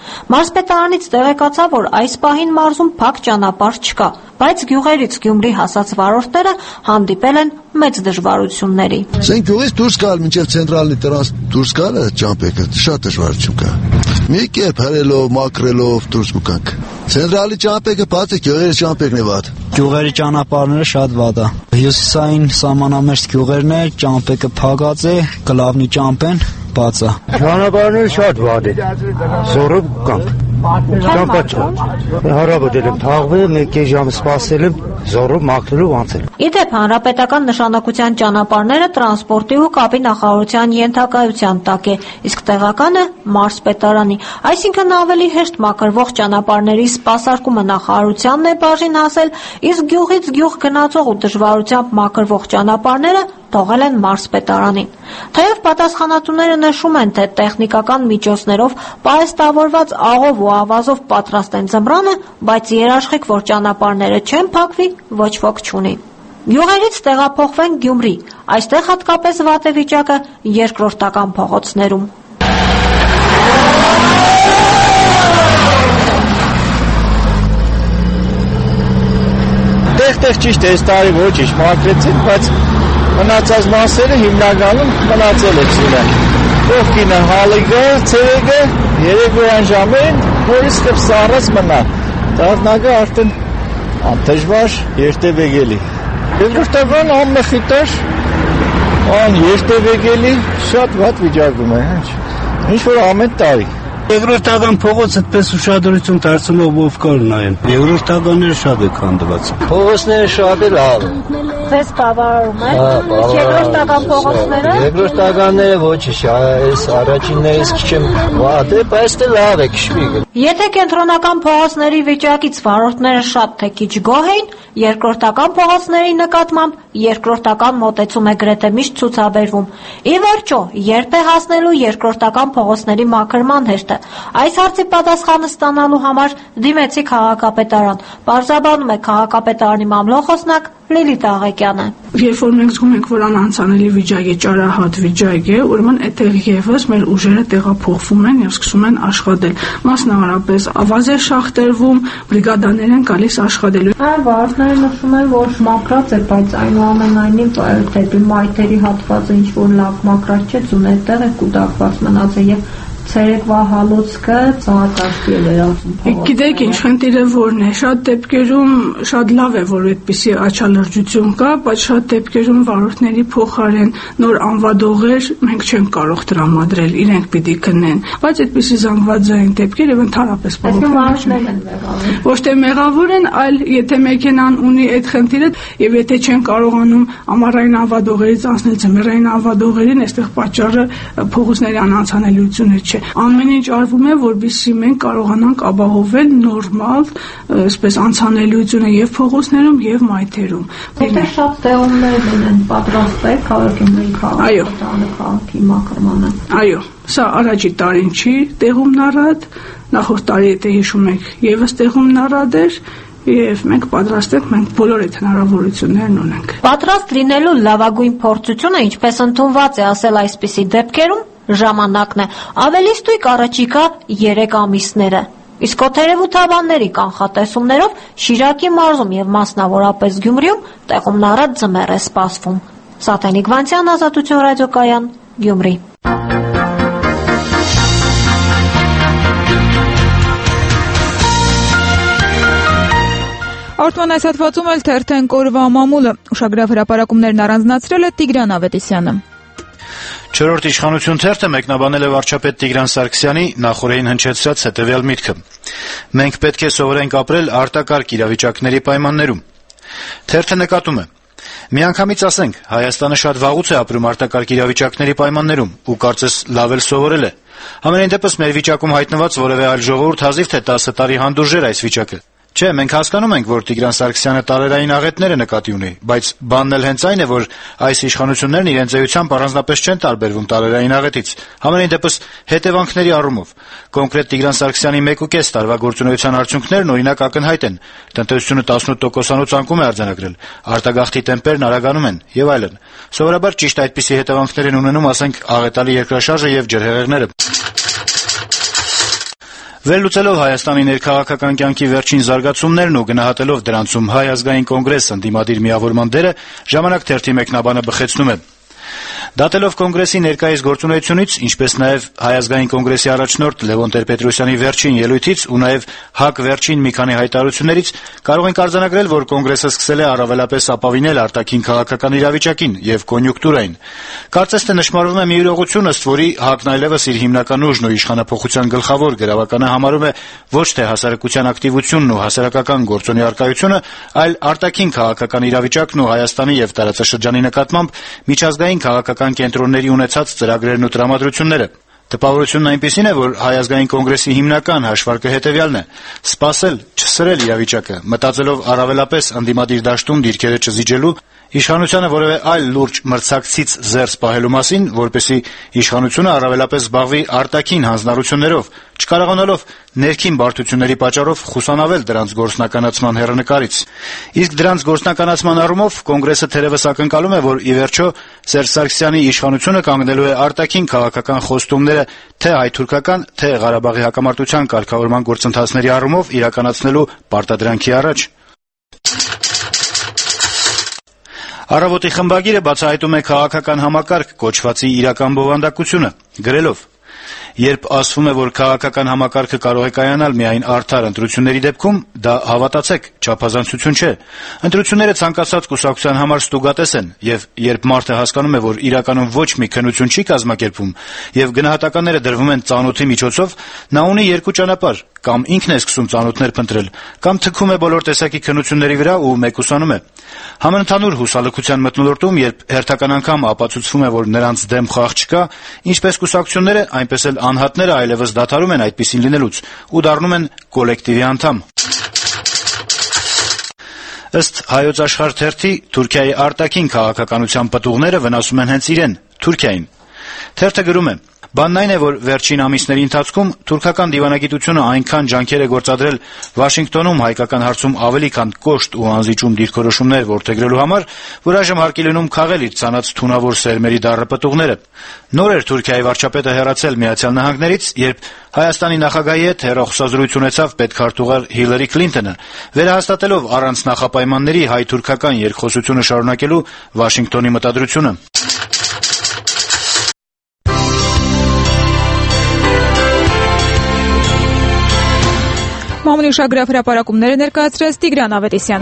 Մարզպետարանից տեղեկացա, որ այս պահին մարզում փակ ճանապարհ չկա, բայց գյուղերից Գյումրի հասած վարորդները հանդիպել են մեծ դժվարությունների։ Սենք գյուղից դուրս գալ մինչև ցենտրալնի տրանս դուրս գալը ճամփեքը շատ դժվարություն կա։ Մի կերպ հրելով, մաքրելով դուրս գանք։ Ցենտրալի ճամփեքը բաց է, գյուղերի ճամփեքն է վատ։ Գյուղերի ճանապարհները շատ վատ է։ Հյուսիսային սահմանամերձ գյուղերն է, ճամփեքը փակած է, գլավնի ճամփեն բաց է։ Ճանապարհները շատ վատ է։ Զորը կանք։ Ճամփա հարաբերել եմ թաղվել, մեկ ժամ սպասել եմ, զորը մաքրելու անցել։ Իդեպ հանրապետական նշանակության ճանապարհները տրանսպորտի ու կապի նախարարության ենթակայության տակ է, իսկ տեղականը մարզպետարանի, այսինքն ավելի հեշտ մաքրվող ճանապարհների սպասարկումը նախարարությանն է բաժին հասել, իսկ գյուղից գյուղ գնացող ու դժվարությամբ մաքրվող ճանապարհները թողել են մարզպետարանին։ Թեև պատասխանատուները նշում են, թե տեխնիկական միջոցներով պահեստավորված աղով ու ավազով պատրաստ են ձմռանը, բայց երաշխիք, որ ճանապարհները չեն փակվի, ոչ ոք չունի։ Գյուղերից տեղափոխվենք Գյումրի, այստեղ հատկապես վատ է վիճակը երկրորդական փողոցներում։ Տեղ ճիշտ է, այս տարի ոչինչ մաքրեցին, բայց մնացած մասերը հիմնականում մնացել է ծինը։ Կողքինը հալիգը, ցերեգը, երեկոյան ժամերին նորից ստեպ սառած մնա։ Դառնագը արդեն դժվար երթևեկելի։ Երկրորդական ամենախիտար, երթևեկելի շատ վատ վիճակում է, ինչ որ ամեն տարի։ Երկրորդական փողոցը այդպես ուշադրություն դարձնող ով կար նայեն։ Երկրորդականները շատ է քանդված։ Փողոցները շատ է լավ։ Ձեզ բավարարում է։ Երկրորդական փողոցները։ Երկրորդականները ոչինչ, այս առաջիններից քիչ եմ վատ է, բայց դե լավ է քշվի։ Եթե կենտրոնական փողոցների վիճակից վարորդները շատ թե քիչ գոհ էին, երկրորդական փողոցների նկատմամբ երկրորդական մոտեցում է գրեթե միշտ ցուցաբերվում։ Ի վերջո, երբ է հասնելու երկրորդական փողոցների մաքրման հերթը։ Այս հարցի պատասխանը ստանալու համար դիմեցի քաղաքապետարան, պարզաբանում է քաղաքապետարանի մամլոխոսնակ Լիլիթ Աղեկյանը։ Երբ որ մենք զգում ենք, որ անանցանելի վիճակ է, ճարահատ վիճակ է, ուրեմն այդտեղ եւս մեր ուժերը տեղափոխվում են եւ սկսում են աշխատել։ Մասնավորապես ավազ է շախտերվում, բրիգադաներ են գալիս աշխատելու։ Այո, վարորդները նշում են, որ մաքրած է, բայց այնուամենայնիվ դեպի մայթերի հատվածը ինչ որ լավ մաքրած չէ, ծուն այդտեղ է կուտակված մնացել եւ ցերեկվա հալոցքը ծաղկաշտի է վերածում։ Գիտեք ինչ, խնդիրը որն է, շատ դեպքերում շատ լավ է, որ այդպիսի աչալրջություն կա, բայց շատ դեպքերում վարորդների փոխարեն նոր անվադողեր մենք չենք կարող տրամադրել, իրենք պիտի քննեն, բայց այդպիսի զանգվածային դեպքեր եւ ընդհանրապես ոչ թե մեղավոր են, այլ եթե մեքենան ունի այդ խնդիրը եւ եթե չեն կարողանում ամառային անվադողերից անցնել ձմեռային անվադողերին, այստեղ պատճառը փողոցների անանցանելիությունը չէ։ Ամեն ինչ արվում է, որպեսզի մենք կարողանանք ապահովել նորմալ, այսպես անցանելիությունը եւ փողոցներում եւ մայթերում։ Այդտեղ շատ տեղումներ են պատրաստել քաղաքի քաղաքի մաքրմանը։ Այո, սա առաջի տարին չի տեղումն առած, նախորդ տարի եթե հիշում եք, եւս տեղումն առած էր։ Եվ մենք պատրաստ ենք, մենք բոլոր այդ հնարավորություններն ունենք։ Պատրաստ լինելու լավագույն փորձությունը, ինչպես ընդունված է ասել այսպիսի դեպքերում, ժամանակն է, ավելի ստույգ առաջիկա 3 ամիսները։ Իսկ օդերևութաբանների կանխատեսումներով Շիրակի մարզում եւ մասնավորապես Գյումրիում տեղումն առած ձմեռ է սպասվում։ Սաթենիկ Վանցյան, Ազատություն ռադիոկայան, Գյումրի։ Արտման այս հատվածում էլ թերթենք օրվա մամուլը։ Ուշագրավ հրապարակումներն առանձնացրել է Տիգրան Ավետիսյանը։ Չորրորդ իշխանություն թերթը մեկնաբանել է վարչապետ Տիգրան Սարգսյանի նախորդին հնչեցրած հետևյալ միտքը. «Մենք պետք է սովորենք ապրել արտակարգ իրավիճակների պայմաններում»։ Թերթը նկատում է. «Միանգամից ասենք, Հայաստանը շատ վաղուց է ապրում արտակարգ իրավիճակների պայմաններում ու կարծես լավ էլ սովորել է։ Համենայն դեպս մեր վիճակում հայտնված որևէ այլ ժողովուրդ հազիվ թե 10 տարի հանդուրժեր այս վիճակը։ Չէ, մենք հասկանում ենք, որ Տիգրան Սարգսյանը տարերային աղետները նկատի ունի, բայց բանն էլ հենց այն է, որ այս իշխանություններն իրենց էությամբ առանձնապես չեն տարբերվում տարերային աղետից, համենայն դեպս հետևանքների առումով։ Կոնկրետ Տիգրան Սարգսյանի 1.5 տարվա գործունեության արդյունքներն օրինակ ակնհայտ են։ Տնտեսությունը 18%-անոց անկում է արձանագրել, արտագաղթի տեմպերն արագանում են եւ այլն։ Սովորաբար ճիշտ այդպիսի հետևանքներ են ունենում, ասենք, աղետալի երկրաշարժը եւ ջրհեղեղները։ Վերլուծելով Հայաստանի ներքաղաքական կյանքի վերջին զարգացումներն ու գնահատելով դրանցում Հայ ազգային կոնգրես ընդդիմադիր միավորման դերը, Ժամանակ թերթի մեկնաբանը բխեցնում է. Դատելով կոնգրեսի ներկայիս գործունեությունից, ինչպես նաև Հայ ազգային կոնգրեսի առաջնորդ Լևոն Տեր-Պետրոսյանի վերջին ելույթից ու նաև ՀԱԿ վերջին մի քանի հայտարարություններից, կարող ենք արձանագրել, որ կոնգրեսը սկսել է առավելապես ապավինել արտաքին քաղաքական իրավիճակին եւ կոնյունկտուրային։ Կարծես թե նշмарվում է մի իրողություն, ըստ որի ՀԱԿ-ն այլևս իր հիմնական ուժն ու իշխանափոխության գլխավոր գրավականը համարում է ոչ թե հասարակության ակտիվությունն ու հասարակական գործոնի առկայությունը, այլ արտաքին քաղաքական իրավիճակն ու Հայաստանի եւ տարածաշրջանի նկատմամբ միջազգային քաղաքական կենտրոնների ունեցած ծրագրերն ու տրամադրությունները։ Տպավորությունն այնպիսին է, որ Հայ ազգային կոնգրեսի հիմնական հաշվարկը հետեւյալն է՝ սպասել, չսրել իրավիճակը, մտածելով առավելապես ընդդիմադիր դաշտում դիրքերը չզիջելու, իշխանությանը որևէ այլ լուրջ մրցակցից զերծ պահելու մասին, որպեսզի իշխանությունը առավելապես զբաղվի արտաքին հանձնառություններով, չկարողանալով ներքին բարդությունների պատճառով խուսանավել դրանց գործնականացման հեռանկարից։ Իսկ դրանց գործնականացման առումով կոնգրեսը թերևս ակնկալում է, որ ի վերջո Սերժ Սարգսյանի իշխանությունը կանգնելու է արտաքին քաղաքական խոստումները թե հայ-թուրքական, թե Ղարաբաղի հակամարտության կարգավորման գործընթացների առումով իրականացնելու պարտադրանքի առաջ։ Առավոտի խմբագիրը բացահայտում է քաղաքական համակարգ կոչվածի իրական բովանդակությունը, գրելով. Երբ ասվում է, որ քաղաքական համակարգը կարող է կայանալ միայն արդար ընտրությունների դեպքում, դա հավատացեք, չափազանցություն չէ։ Ընտրությունները ցանկացած կուսակցության համար ստուգատես են, եւ երբ մարդը հասկանում է, որ իրականում ոչ մի քննություն չի կազմակերպվում, եւ գնահատականները դրվում են ծանոթի միջոցով, նա ունի երկու ճանապարհ. կամ ինքն է սկսում ծանոթներ փնտրել, կամ թքում է բոլոր տեսակի քննությունների վրա ու մեկուսանում է։ Համընդհանուր հուսալքության մթնոլորտում, երբ հերթական անգամ ապացուցվում է, որ նրանց դեմ խաղ չկա, ինչպես կուսակցությունները, այնպես էլ անհատները այլևս դադարում են այդպիսին լինելուց ու դառնում են կոլեկտիվի անդամ։ Ըստ Հայոց Աշխարհ թերթի, Թուրքիայի արտաքին քաղաքականության պտուղները վնասում են հենց իրեն՝ Թուրքիային։ Թերթը գրում է. Բանն այն է, որ վերջին ամիսների ընթացքում թուրքական դիվանագիտությունը այնքան ջանքեր է գործադրել Վաշինգտոնում հայկական հարցում ավելի քան կոշտ ու անզիջում դիրքորոշումներ որդեգրելու համար, որ այժմ հարկ է լինում քաղել իր ցանած թունավոր սերմերի դառը պտուղները։ Նոր էր Թուրքիայի վարչապետը հեռացել Միացյալ Նահանգներից, երբ Հայաստանի նախագահի հետ հեռախոսազրույց ունեցավ պետքարտուղար Հիլարի Քլինտոնը, վերահաստատելով առանց նախապայմանների հայ-թուրքական երկխոսությունը շարունակելու Վաշինգտոնի մտադրությունը։ Մամուլի ուշագրավ հրապարակումները ներկայացրեց Տիգրան Ավետիսյանը։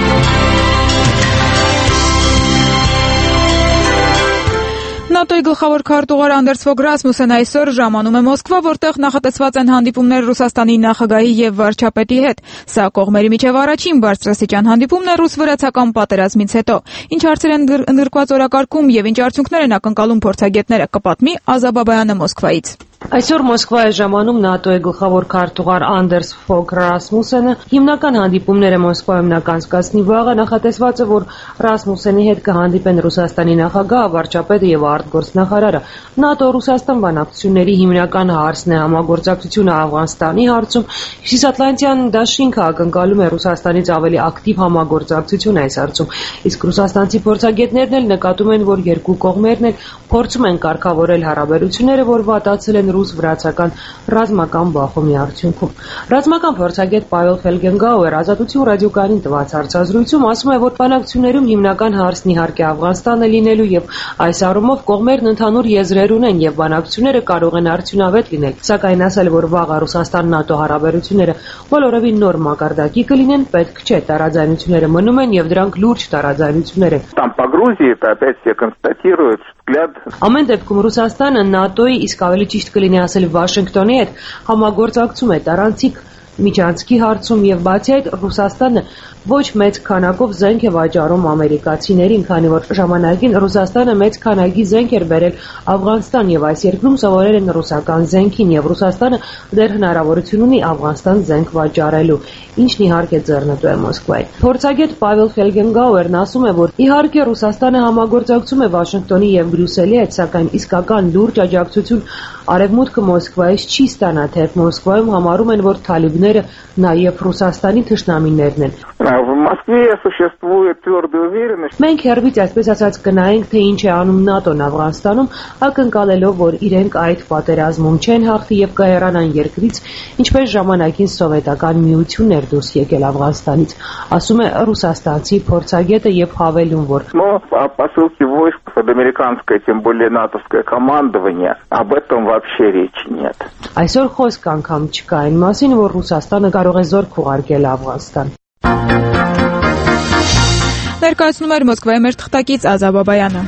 ՆԱՏՕ-ի գլխավոր քարտուղար Անդերս Ֆոգ Ռասմուսեն այսօր ժամանում է Մոսկվա, որտեղ նախատեսված են հանդիպումներ Ռուսաստանի նախագահի եւ վարչապետի հետ։ Սա կողմերի միջև առաջին բարձրաստիճան հանդիպումն է ռուս-վրացական պատերազմից հետո։ Ինչ հարցեր են ընդգրկված օրակարգում եւ ինչ արդյունքներ են ակնկալում փորձագետները, կպատմի Ազա Բաբայանը Մոսկվայից։ Այսօր Մոսկվա է ժամանում ՆԱՏՕ-ի գլխավոր քարտուղար Անդերս Ֆոգ Ռասմուսենը հիմնական հանդիպումները Մոսկվայում նա կանցկացնի վաղը, նախատեսված է, որ Ռասմուսենի հետ կհանդիպեն Ռուսաստանի նախագահը, վարչապետը եւ արտգործնախարարը։ ՆԱՏՕ-Ռուսաստան բանակցությունների հիմնական հարցն է համագործակցությունը Աֆղանստանի հարցում։ Հյուսիսատլանտյան դաշինքը ակնկալում է Ռուսաստանից ավելի ակտիվ համագործակցություն այս հարցում, իսկ ռուսաստանցի փորձագետներն էլ նկատում են, որ երկու կողմերն էլ փորձում են կարգավորել հարաբերությունները, որ վատացել են ռուս-վրացական ռազմական բախումի արդյունքում։ Ռազմական փորձագետ Պավել Ֆելգենգաուեր Ազատություն ռադիոկայանին տված հարցազրույցում ասում է, որ բանակցություններում հիմնական հարցն իհարկե Աֆղանստանը լինելու եւ այս առումով կողմերն ընդհանուր եզրեր ունեն եւ բանակցությունները կարող են արդյունավետ լինել, сакայն ասել, որ վաղը Ռուսաստան-ՆԱՏՕ հարաբերությունները բոլորովին նոր մակարդակի կլինեն, պետք չէ, տարաձայնությունները մնում են եւ դրանք լուրջ տարաձայնություններ են։ Там по Грузии это опять-таки констатирует взгляд. Ամեն դեպքում Ռուսաստանը ՆԱՏՕ-ի, իսկ ավելի ճիշտ կլինի ասել Վաշինգտոնի հետ համագործակցում է տարանցիկ միջանցքի հարցում եւ բացի այդ Ռուսաստանը ոչ մեծ քանակով զենք է վաճառում ամերիկացիներին, քանի որ ժամանակին Ռուսաստանը մեծ քանակի զենք էր բերել Աֆղանստան եւ այս երկրում սովորել են ռուսական զենքին եւ Ռուսաստանը դեռ հնարավորություն ունի Աֆղանստան զենք վաճառելու, ինչն իհարկե ձեռնտու է Մոսկվայի։ Փորձագետ Պավել Ֆելգենգաուերն ասում է, որ իհարկե Ռուսաստանը համագործակցում է Վաշինգտոնի եւ Բրյուսելի հետ, սակայն իսկական լուրջ աջակցություն Արևմուտքը Մոսկվայից չի ստանա, թե Մոսկվայում համարում են, որ թալիբները նաեւ Ռուսաստանի թշնամիներն են։ В Москве существует твердая уверенность. Մենք հերվից այսպես ասած կնայենք, թե ինչ է անում ՆԱՏՕ-ն Աֆղանստանում, ակնկալելով, որ իրենք այդ պատերազմում չեն հաղթի եւ կհեռանան երկրից, ինչպես ժամանակին սովետական միությունն էր դուրս եկել Աֆղանստանից, ասում է ռուսաստանցի փորձագետը եւ հավելում, որ Но о посылке войск под американское, тем более натовское командование, об этом вообще речи нет. Այսօր խոսք անգամ չկա այն մասին, որ Ռուսաստանը կարող է զորք ուղարկել Աֆղանստան։ Ներկայացնում էր Մոսկվայի մեր թղթակից Ազա Բաբայանը։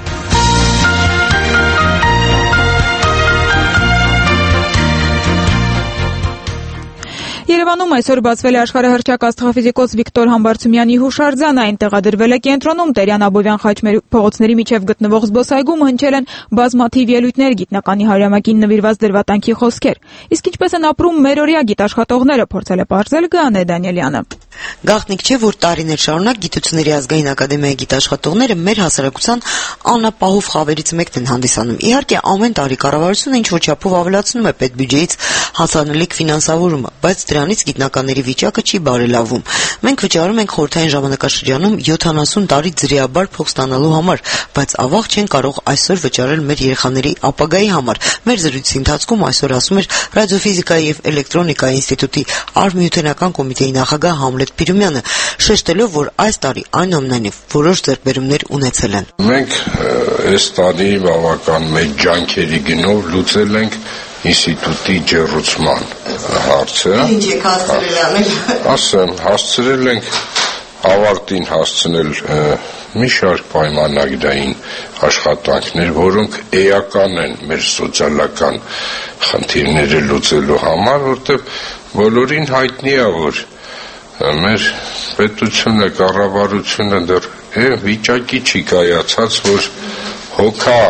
Երևանում այսօր բացվել է աշխարհահռչակ աստղաֆիզիկոս Վիկտոր Համբարձումյանի հուշարձանը, այն տեղադրվել է կենտրոնում, Տերյան-Աբովյան խաչմեր փողոցների միջև գտնվող զբոսայգում հնչել են բազմաթիվ ելույթներ, գիտնականի հարյուրամյակին նվիրված դրվատանքի խոսքեր։ Իսկ ինչպես են ապրում մերօրյա գիտաշխատողները, փորձել է պարզել Գաներ Դանիելյանը։ Գաղտնիք չէ, որ տարիներ շարունակ Գիտությունների ազգային ակադեմիայի գիտաշխատողները մեր հասարակության անապահով խավերից մեկն են հանդիսանում։ Իհարկե, ամեն տարի կառավարությունը ինչ-որ չափով ավելացնում է պետբյուջեից հասանելիք ֆինանսավորումը, բայց դրանից գիտնականների վիճակը չի բարելավում։ Մենք վճարում ենք խորհրդային ժամանակաշրջանում 70 տարի ձրիաբար փող ստանալու համար, բայց ավաղ չեն կարող այսօր վճարել մեր երեխաների ապագայի համար։ Մեր զրույցի ընթացքում այսօր ասում էր ռադիոֆիզիկայի եւ էլեկտրոնիկայի ինստիտուտի արհմիութենական կոմիտեի նախագահ Համլետ Փիրումյանը, շեշտելով, որ այս տարի այնուամենայնիվ որոշ ձեռքբերումներ ունեցել են։ Մենք այս տարի բավական մեծ ջանքերի գնով լուծել ենք ինստիտուտի ջեռուցման հարցը։ Ինչ եք հասցրել անել։ Ասեմ, հասցրել ենք ավարտին հասցնել մի շարք պայմանագրային աշխատանքներ, որոնք էական են մեր սոցիալական խնդիրները լուծելու համար, որտեղ բոլորին հայտնի է, որ մեր պետությունը, կառավարությունը դեռ վիճակի չի կայացած, որ հոգա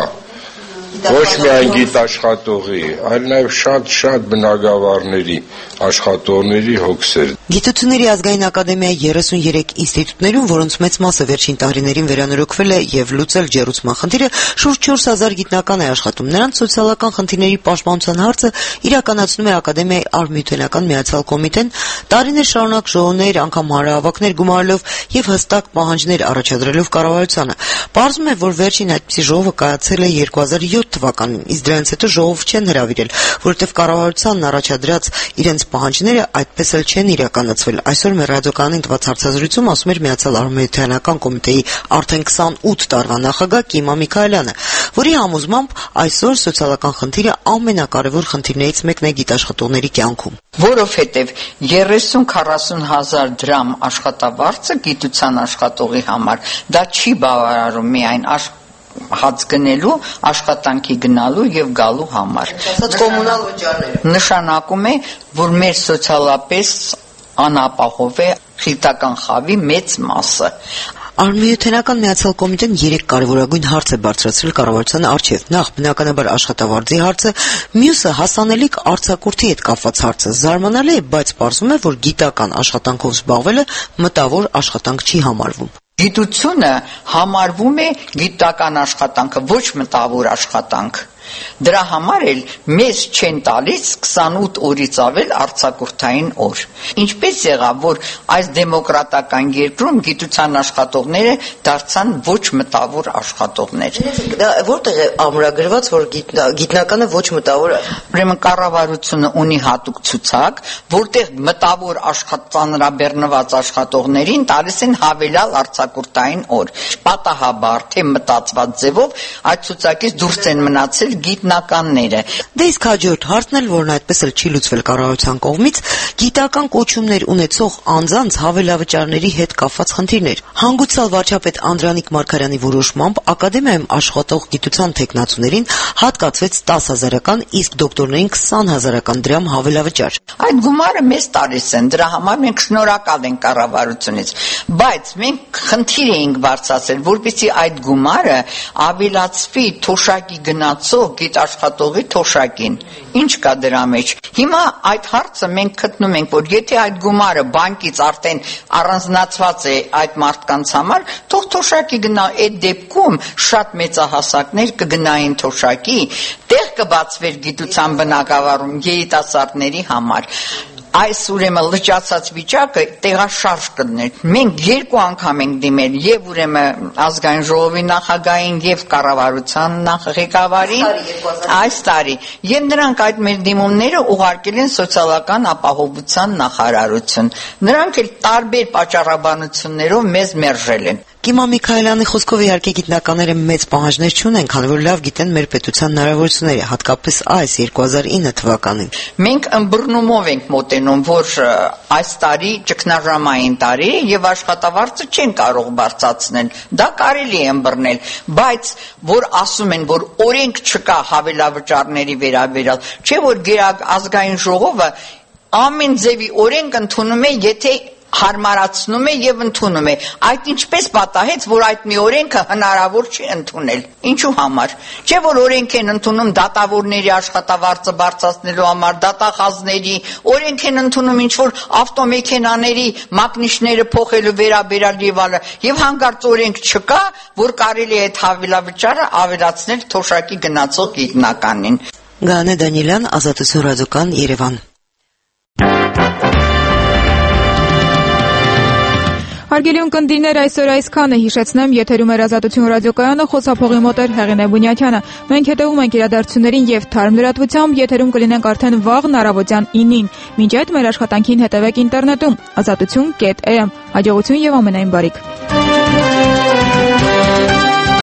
ոչ միայն գիտաշխատողի, այլ նաև շատ բնագավառների աշխատողների հոգսեր։ Գիտությունների ազգային ակադեմիայի 33 ինստիտուտներում, որոնց մեծ մասը վերջին տարիներին վերանորոգվել է եւ լուծել ջեռուցման խնդիրը, շուրջ 4000 գիտնական է աշխատում։ Նրանց սոցիալական խնդիրների պաշտպանության հարցը իրականացնում է ակադեմիայի արհմիութենական միացյալ կոմիտեն, տարիներ շարունակ ժողովներ, անգամ հանրահավաքներ գումարելով եւ հստակ պահանջներ առաջադրելով կառավարությանը։ Պարզվում է, որ վերջին այդպիսի ժողովը կայացել է 2007 թվականին, իսկ դրանից հետո ժողով չեն հրավիրել, որովհետև կառավարությանն առաջադրած իրենց պահանջները այդպես էլ չեն իրականացվել։ Այսօր մեր ռադիոկայանին տված հարցազրույցում ասում էր Միացյալ Արհմիութենական կոմիտեի արդեն 28 տարվա նախագահ Կիմա Միքայելյանը, որի համոզմամբ այսօր սոցիալական խնդիրը ամենակարևոր խնդիրներից մեկն է գիտաշխատողների կյանքում։ Որովհետև 30-40 հազար դրամ աշխատավարձը գիտության աշխատողի համար դա չի բավարարում միայն հաց գնելու, աշխատանքի գնալու եւ գալու համար։ Կոմունալ վճարները նշանակում է, որ մեր սոցիալապես անապահով է խիլտական խավի մեծ մասը։ Արհմիութենական միացյալ կոմիտեն 3 կարևորագույն հարց է բարձրացրել կառավարության առջև։ Նախ, բնականաբար աշխատավարձի հարցը, մյուսը հասանելիք արձակուրդի հետ կապված հարցը։ Զարմանալի է, բայց պարզվում է, որ գիտական աշխատանքով զբաղվելը մտավոր աշխատանք չի համարվում։ Գիտությունը համարվում է գիտական աշխատանքը, ոչ մտավոր աշխատանք։ Դրա համար էլ մեզ չեն տալիս 28 օրից ավել արձակուրդային օր։ Ինչպես եղավ, որ այս դեմոկրատական երկրում գիտության աշխատողները դարձան ոչ մտավոր աշխատողներ։ Դա որտեղ է ամրագրված, որ գիտնականը ոչ մտավոր է։ Ուրեմն կառավարությունը ունի հատուկ ցուցակ, որտեղ մտավոր ծանրաբեռնված աշխատողներին տալիս են հավելյալ արձակուրդային օր։ Պատահաբար թե մտածված ձևով այդ ցուցակից դուրս են մնացել գիտնականները։ Դե իսկ հաջորդ հարցն էլ, որն այդպես էլ չի լուծվել կառավարության կողմից, գիտական կոչումներ ունեցող անձանց հավելավճարների հետ կապված խնդիրներ։ Հանգուցյալ վարչապետ Անդրանիկ Մարգարյանի որոշմամբ ակադեմիայում աշխատող գիտության թեկնածուներին հատկացվեց 10,000-ական, իսկ դոկտորներին 20,000-ական դրամ հավելավճար։ Այդ գումարը մեզ տալիս են, դրա համար մենք շնորհակալ ենք կառավարությունից, բայց մենք խնդիր էինք բարձրացրել, որպեսզի այդ գումարը ավելացվի թոշակի գնացող գիտաշխատողի թոշակին։ Ինչ կա դրա մեջ։ Հիմա այդ հարցը մենք գտնում ենք, որ եթե այդ գումարը բանկից արդեն առանձնացված է այդ մարդկանց համար, թող թոշակի գնա, այդ դեպքում շատ մեծահասակներ կգնային թոշակի, տեղ կբացվեր գիտության բնակավարում երիտասարդների համար։ այս ուրեմն լճացած վիճակը տեղաշարժ կդներ։ Մենք երկու անգամ ենք դիմել եւ ուրեմն ազգային ժողովի նախագահին եւ կառավարության ղեկավարին այս տարի եւ նրանք այդ մեր դիմումները ուղարկել են սոցիալական ապահովության նախարարություն։ Նրանք էլ տարբեր պատճառաբանություններով մեզ մերժել են։ Կիմա Միքայելյանի խոսքով իհարկե գիտնականները մեծ պահանջներ չունեն, քանի որ լավ գիտեն մեր պետության հնարավորությունները, հատկապես այս 2009 թվականին։ Մենք ըմբռնումով ենք մոտենում, որ այս տարի ճգնաժամային տարի եւ աշխատավարձը չեն կարող բարձրացնել։ Դա կարելի է ըմբռնել, բայց որ ասում են, որ օրենք չկա հավելավճարների վերաբերյալ, չէ՞ որ ազգային ժողովը ամեն ձևի օրենք ընդունում է, եթե հարմարացնում է եւ ընդունում է։ Այդ ինչպես պատահեց, որ այդ մի օրենքը հնարավոր չի ընդունել։ Ինչու համար։ Չէ՞ որ օրենք են ընդունում դատավորների աշխատավարձը բարձրացնելու համար, դատախազների, օրենք են ընդունում ինչ որ ավտոմեքենաների մակնիշները փոխելու վերաբերյալ եւ այլն, եւ հանկարծ օրենք չկա, որ կարելի է այդ հավելավճարը ավելացնել թոշակի գնացող գիտնականին։ Գանե Դանիելյան, Ազատություն ռադիոկան, Երևան։ Հարգելի ունկնդիրներ, այսօր այսքանը, հիշեցնեմ, եթերում էր Ազատություն ռադիոկայանը, խոսափողի մոտ էր Հեղինե Բունյակյանը։ Մենք հետևում ենք իրադարձություններին եւ թարմ լրատվությամբ, եթերում կլինենք արդեն վաղ առավոտյան 9-ին։ Մինչ այդ մեր աշխատանքին հետևեք ինտերնետում, azatutun.am։ Հաջողություն եւ ամենայն բարիք։